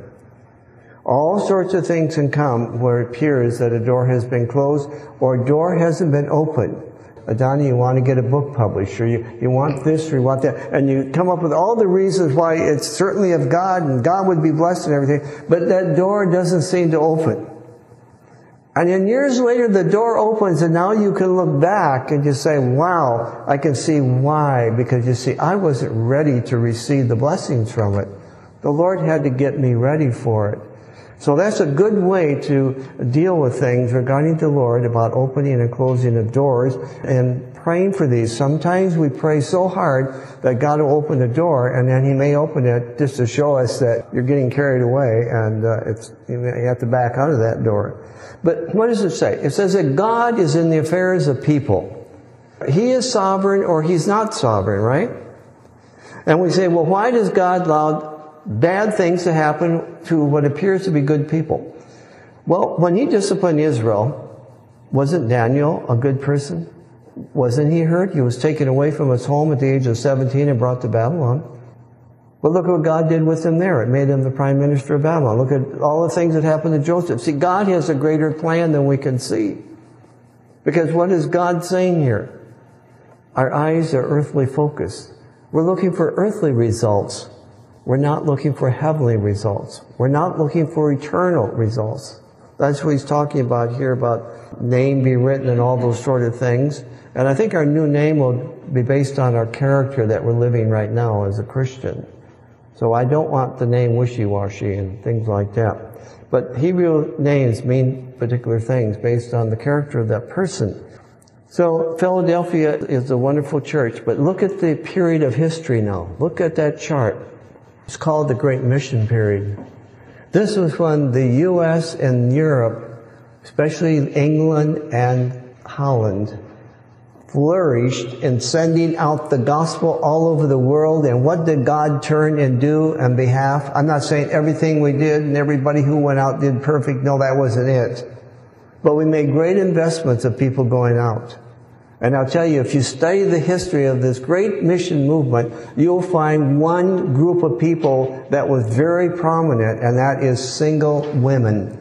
All sorts of things can come where it appears that a door has been closed or a door hasn't been opened. Donnie, you want to get a book published, or you, you want this, or you want that, and you come up with all the reasons why it's certainly of God, and God would be blessed and everything, but that door doesn't seem to open. And then years later, the door opens, and now you can look back and just say, wow, I can see why, because you see, I wasn't ready to receive the blessings from it. The Lord had to get me ready for it. So that's a good way to deal with things regarding the Lord about opening and closing of doors and praying for these. Sometimes we pray so hard that God will open the door and then He may open it just to show us that you're getting carried away and uh, it's, you have to back out of that door. But what does it say? It says that God is in the affairs of people. He is sovereign or He's not sovereign, right? And we say, well, why does God allow bad things to happen to what appears to be good people? Well, when He disciplined Israel, wasn't Daniel a good person? Wasn't he hurt? He was taken away from his home at the age of seventeen and brought to Babylon. But look what God did with him there. It made him the prime minister of Babylon. Look at all the things that happened to Joseph. See, God has a greater plan than we can see. Because what is God saying here? Our eyes are earthly focused. We're looking for earthly results. We're not looking for heavenly results. We're not looking for eternal results. That's what he's talking about here, about name be written and all those sort of things. And I think our new name will be based on our character that we're living right now as a Christian. So I don't want the name wishy-washy and things like that. But Hebrew names mean particular things based on the character of that person. So Philadelphia is a wonderful church, but look at the period of history now. Look at that chart. It's called the Great Mission Period. This was when the U S and Europe, especially England and Holland, flourished in sending out the gospel all over the world. And what did God turn and do on behalf? I'm not saying everything we did and everybody who went out did perfect. No, that wasn't it. But we made great investments of people going out. And I'll tell you, if you study the history of this great mission movement, you'll find one group of people that was very prominent, and that is single women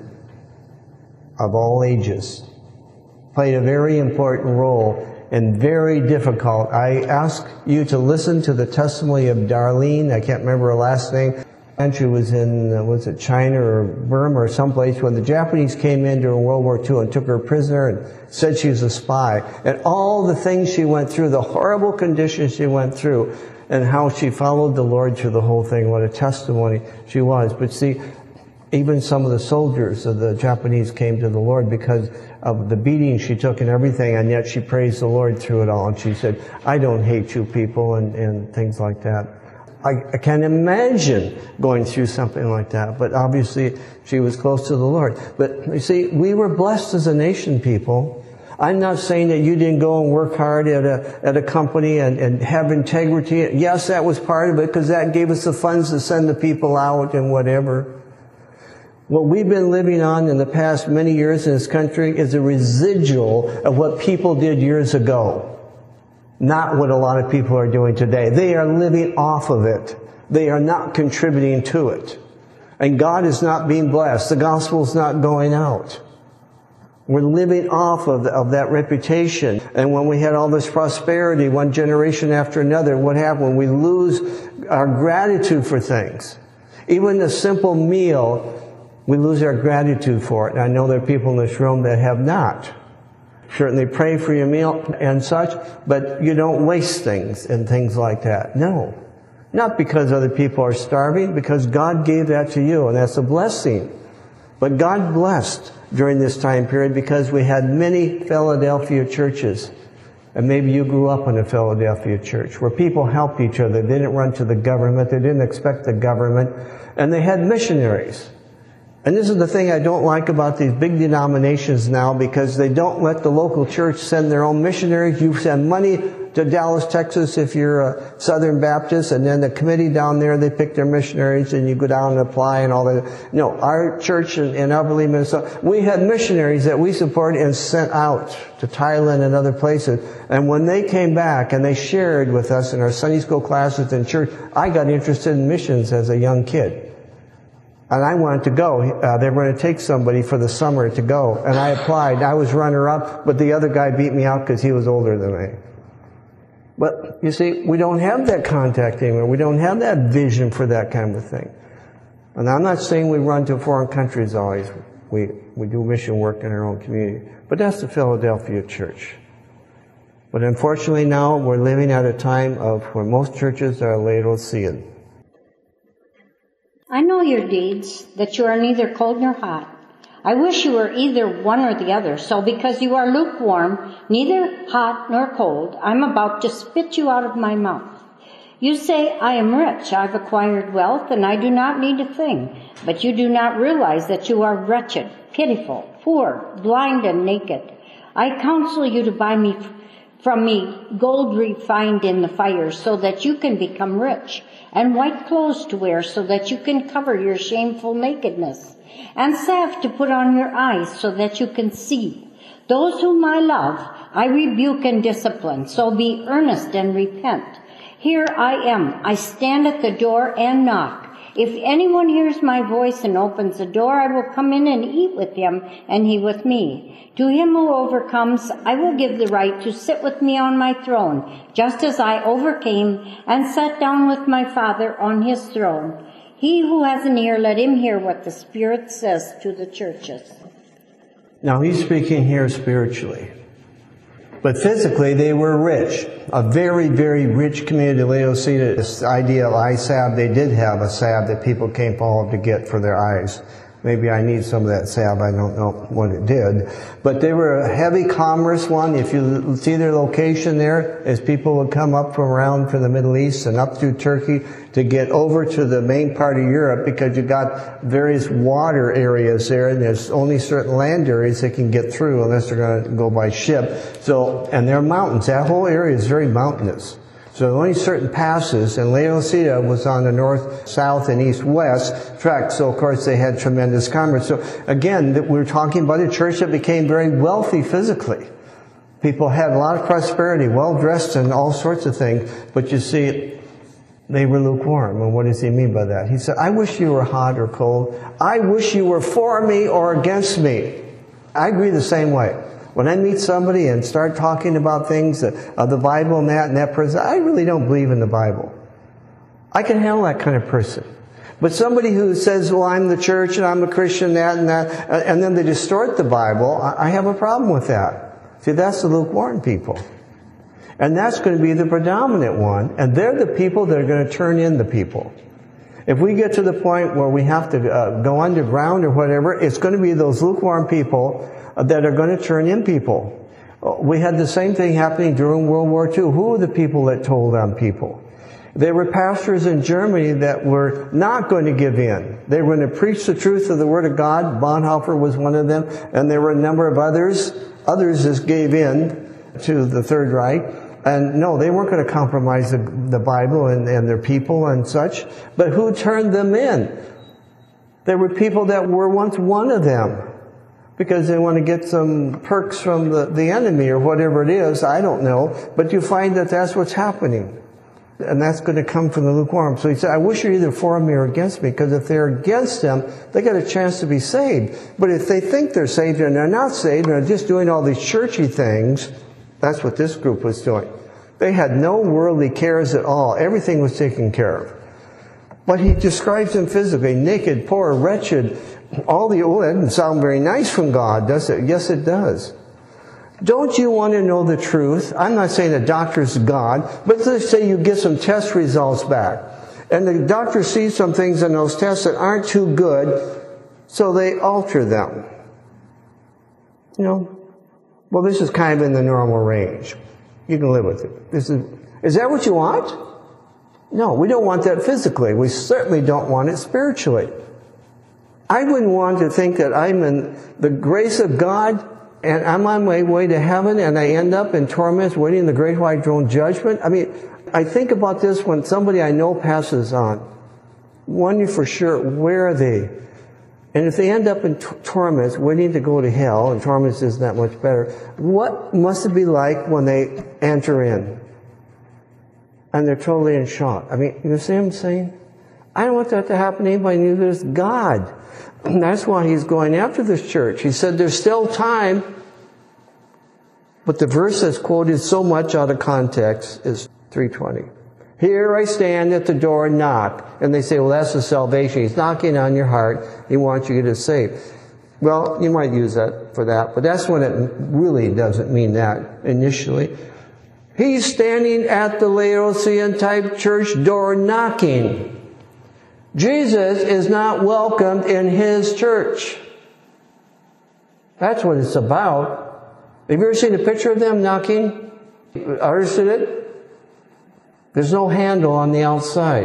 of all ages. Played a very important role and very difficult. I ask you to listen to the testimony of Darlene. I can't remember her last name. She was in, uh, was it China or Burma or someplace when the Japanese came in during World War Two and took her prisoner and said she was a spy. And all the things she went through, the horrible conditions she went through, and how she followed the Lord through the whole thing. What a testimony she was. But see, even some of the soldiers of the Japanese came to the Lord because of the beating she took and everything, and yet she praised the Lord through it all. And she said, I don't hate you people, and, and things like that. I, I can't imagine going through something like that, but obviously she was close to the Lord. But you see, we were blessed as a nation, people. I'm not saying that you didn't go and work hard at a at a company and, and have integrity. Yes, that was part of it, because that gave us the funds to send the people out and whatever. What we've been living on in the past many years in this country is a residual of what people did years ago. Not what a lot of people are doing today. They are living off of it. They are not contributing to it. And God is not being blessed. The gospel is not going out. We're living off of, the, of that reputation. And when we had all this prosperity, one generation after another, what happened? We lose our gratitude for things. Even a simple meal, we lose our gratitude for it. And I know there are people in this room that have not. Certainly pray for your meal and such, but you don't waste things and things like that. No. Not because other people are starving, because God gave that to you, and that's a blessing. But God blessed during this time period because we had many Philadelphia churches. And maybe you grew up in a Philadelphia church where people helped each other. They didn't run to the government. They didn't expect the government. And they had missionaries. And this is the thing I don't like about these big denominations now, because they don't let the local church send their own missionaries. You send money to Dallas, Texas if you're a Southern Baptist, and then the committee down there, they pick their missionaries and you go down and apply and all that. No, our church in, in Upperly, Minnesota, we had missionaries that we supported and sent out to Thailand and other places. And when they came back and they shared with us in our Sunday school classes in church, I got interested in missions as a young kid. And I wanted to go. Uh, they were going to take somebody for the summer to go. And I applied. I was runner-up, but the other guy beat me out because he was older than me. But, you see, we don't have that contact anymore. We don't have that vision for that kind of thing. And I'm not saying we run to foreign countries always. We, we do mission work in our own community. But that's the Philadelphia church. But unfortunately now, we're living at a time of where most churches are Laodicean. I know your deeds, that you are neither cold nor hot. I wish you were either one or the other. So because you are lukewarm, neither hot nor cold, I'm about to spit you out of my mouth. You say, I am rich, I've acquired wealth, and I do not need a thing. But you do not realize that you are wretched, pitiful, poor, blind, and naked. I counsel you to buy me from me gold refined in the fire, so that you can become rich, and white clothes to wear, so that you can cover your shameful nakedness, and salve to put on your eyes, so that you can see. Those whom I love, I rebuke and discipline, so be earnest and repent. Here I am. I stand at the door and knock. If anyone hears my voice and opens the door, I will come in and eat with him, and he with me. To him who overcomes, I will give the right to sit with me on my throne, just as I overcame and sat down with my Father on his throne. He who has an ear, let him hear what the Spirit says to the churches. Now he's speaking here spiritually. But physically, they were rich. A very, very rich community. Laodicea, this idea of eye salve, they did have a salve that people came forward to get for their eyes. Maybe I need some of that salve. I don't know what it did. But they were a heavy commerce one. If you see their location there, as people would come up from around from the Middle East and up through Turkey to get over to the main part of Europe, because you got various water areas there, and there's only certain land areas they can get through unless they're going to go by ship. So, and there are mountains. That whole area is very mountainous. So only certain passes, and Laodicea was on the north, south, and east-west track. So of course they had tremendous commerce. So again, we're talking about a church that became very wealthy physically. People had a lot of prosperity, well-dressed and all sorts of things. But you see, they were lukewarm. And what does he mean by that? He said, I wish you were hot or cold. I wish you were for me or against me. I agree the same way. When I meet somebody and start talking about things of the Bible and that and that person, I really don't believe in the Bible. I can handle that kind of person. But somebody who says, well, I'm the church and I'm a Christian, that and that, and then they distort the Bible, I have a problem with that. See, that's the lukewarm people. And that's going to be the predominant one, and they're the people that are going to turn in the people. If we get to the point where we have to uh, go underground or whatever, it's going to be those lukewarm people that are going to turn in people. We had the same thing happening during World War Two. Who were the people that told on people? There were pastors in Germany that were not going to give in. They were going to preach the truth of the Word of God. Bonhoeffer was one of them. And there were a number of others. Others just gave in to the Third Reich. And no, they weren't going to compromise the, the Bible and, and their people and such. But who turned them in? There were people that were once one of them, because they want to get some perks from the, the enemy or whatever it is. I don't know. But you find that that's what's happening. And that's going to come from the lukewarm. So he said, I wish you're either for me or against me, because if they're against them, they got a chance to be saved. But if they think they're saved and they're not saved and they're just doing all these churchy things, that's what this group was doing. They had no worldly cares at all. Everything was taken care of. But he describes them physically, naked, poor, wretched. All the, oh, that doesn't sound very nice from God, does it? Yes, it does. Don't you want to know the truth? I'm not saying the doctor's God, but let's say you get some test results back. And the doctor sees some things in those tests that aren't too good, so they alter them. You know, well, this is kind of in the normal range. You can live with it. This is, is that what you want? No, we don't want that physically. We certainly don't want it spiritually. I wouldn't want to think that I'm in the grace of God and I'm on my way to heaven and I end up in torments waiting the great white throne judgment. I mean, I think about this when somebody I know passes on. Wondering for sure, where are they? And if they end up in t- torments, waiting to go to hell, and torments isn't that much better, what must it be like when they enter in? And they're totally in shock. I mean, you see what I'm saying? I don't want that to happen to anybody, neither does God. And that's why he's going after this church. He said there's still time, but the verse that's quoted so much out of context is three twenty. Here I stand at the door and knock. And they say, well, that's the salvation. He's knocking on your heart. He wants you to get saved. Well, you might use that for that, but that's when it really doesn't mean that initially. He's standing at the Laodicean type church door knocking. Jesus is not welcomed in his church. That's what it's about. Have you ever seen a picture of them knocking? Understood it? There's no handle on the outside.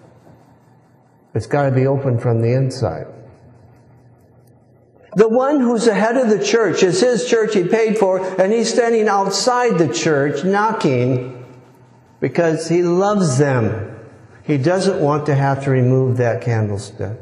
It's got to be open from the inside. The one who's the head of the church is his church he paid for, and he's standing outside the church knocking because he loves them. He doesn't want to have to remove that candlestick.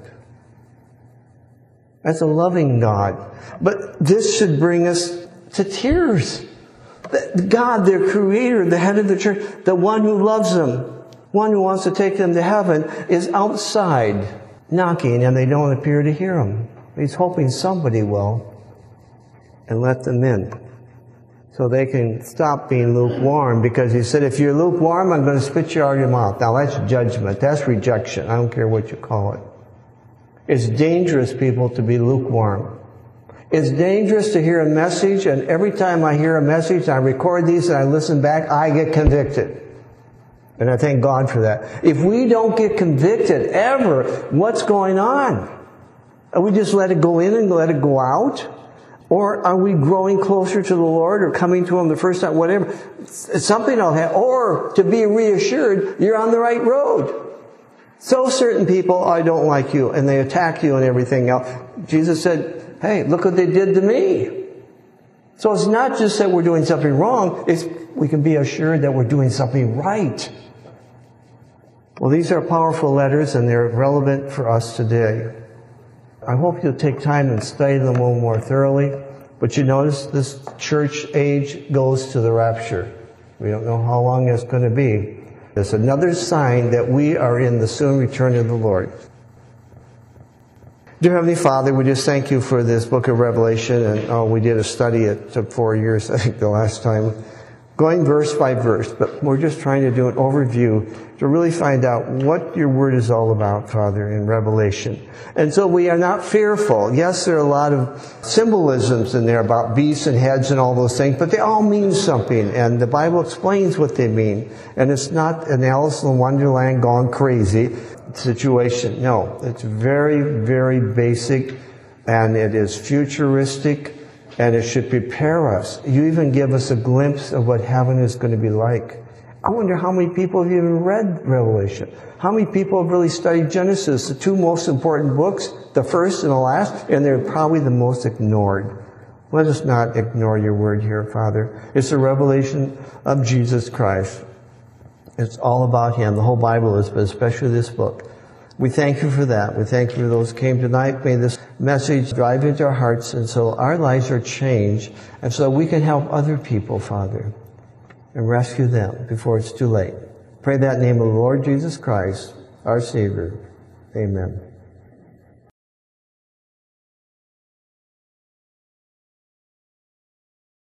That's a loving God. But this should bring us to tears. God, their creator, the head of the church, the one who loves them, one who wants to take them to heaven, is outside knocking, and they don't appear to hear him. He's hoping somebody will and let them in so they can stop being lukewarm, because he said, if you're lukewarm, I'm going to spit you out of your mouth. Now that's judgment. That's rejection. I don't care what you call it. It's dangerous, people, to be lukewarm. It's dangerous to hear a message, and every time I hear a message, I record these and I listen back, I get convicted. And I thank God for that. If we don't get convicted ever, what's going on? Are we just let it go in and let it go out? Or are we growing closer to the Lord or coming to Him the first time? Whatever. Something will happen. Or to be reassured, you're on the right road. So certain people, I don't like you, and they attack you and everything else. Jesus said, hey, look what they did to me. So it's not just that we're doing something wrong, it's we can be assured that we're doing something right. Well, these are powerful letters, and they're relevant for us today. I hope you'll take time and study them a little more thoroughly. But you notice this church age goes to the rapture. We don't know how long it's going to be. It's another sign that we are in the soon return of the Lord. Dear Heavenly Father, we just thank you for this book of Revelation. And oh, we did a study. It took four years, I think, the last time. Going verse by verse. But we're just trying to do an overview to really find out what your word is all about, Father, in Revelation. And so we are not fearful. Yes, there are a lot of symbolisms in there about beasts and heads and all those things, but they all mean something. And the Bible explains what they mean. And it's not an Alice in Wonderland gone crazy situation. No, it's very, very basic, and it is futuristic, and it should prepare us. You even give us a glimpse of what heaven is going to be like. I wonder how many people have even read Revelation. How many people have really studied Genesis, the two most important books, the first and the last, and they're probably the most ignored. Let us not ignore your word here, Father. It's a revelation of Jesus Christ. It's all about Him. The whole Bible is, but especially this book. We thank you for that. We thank you for those who came tonight. May this message drive into our hearts, and so our lives are changed, and so we can help other people, Father, and rescue them before it's too late. Pray that in the name of the Lord Jesus Christ, our Savior. Amen.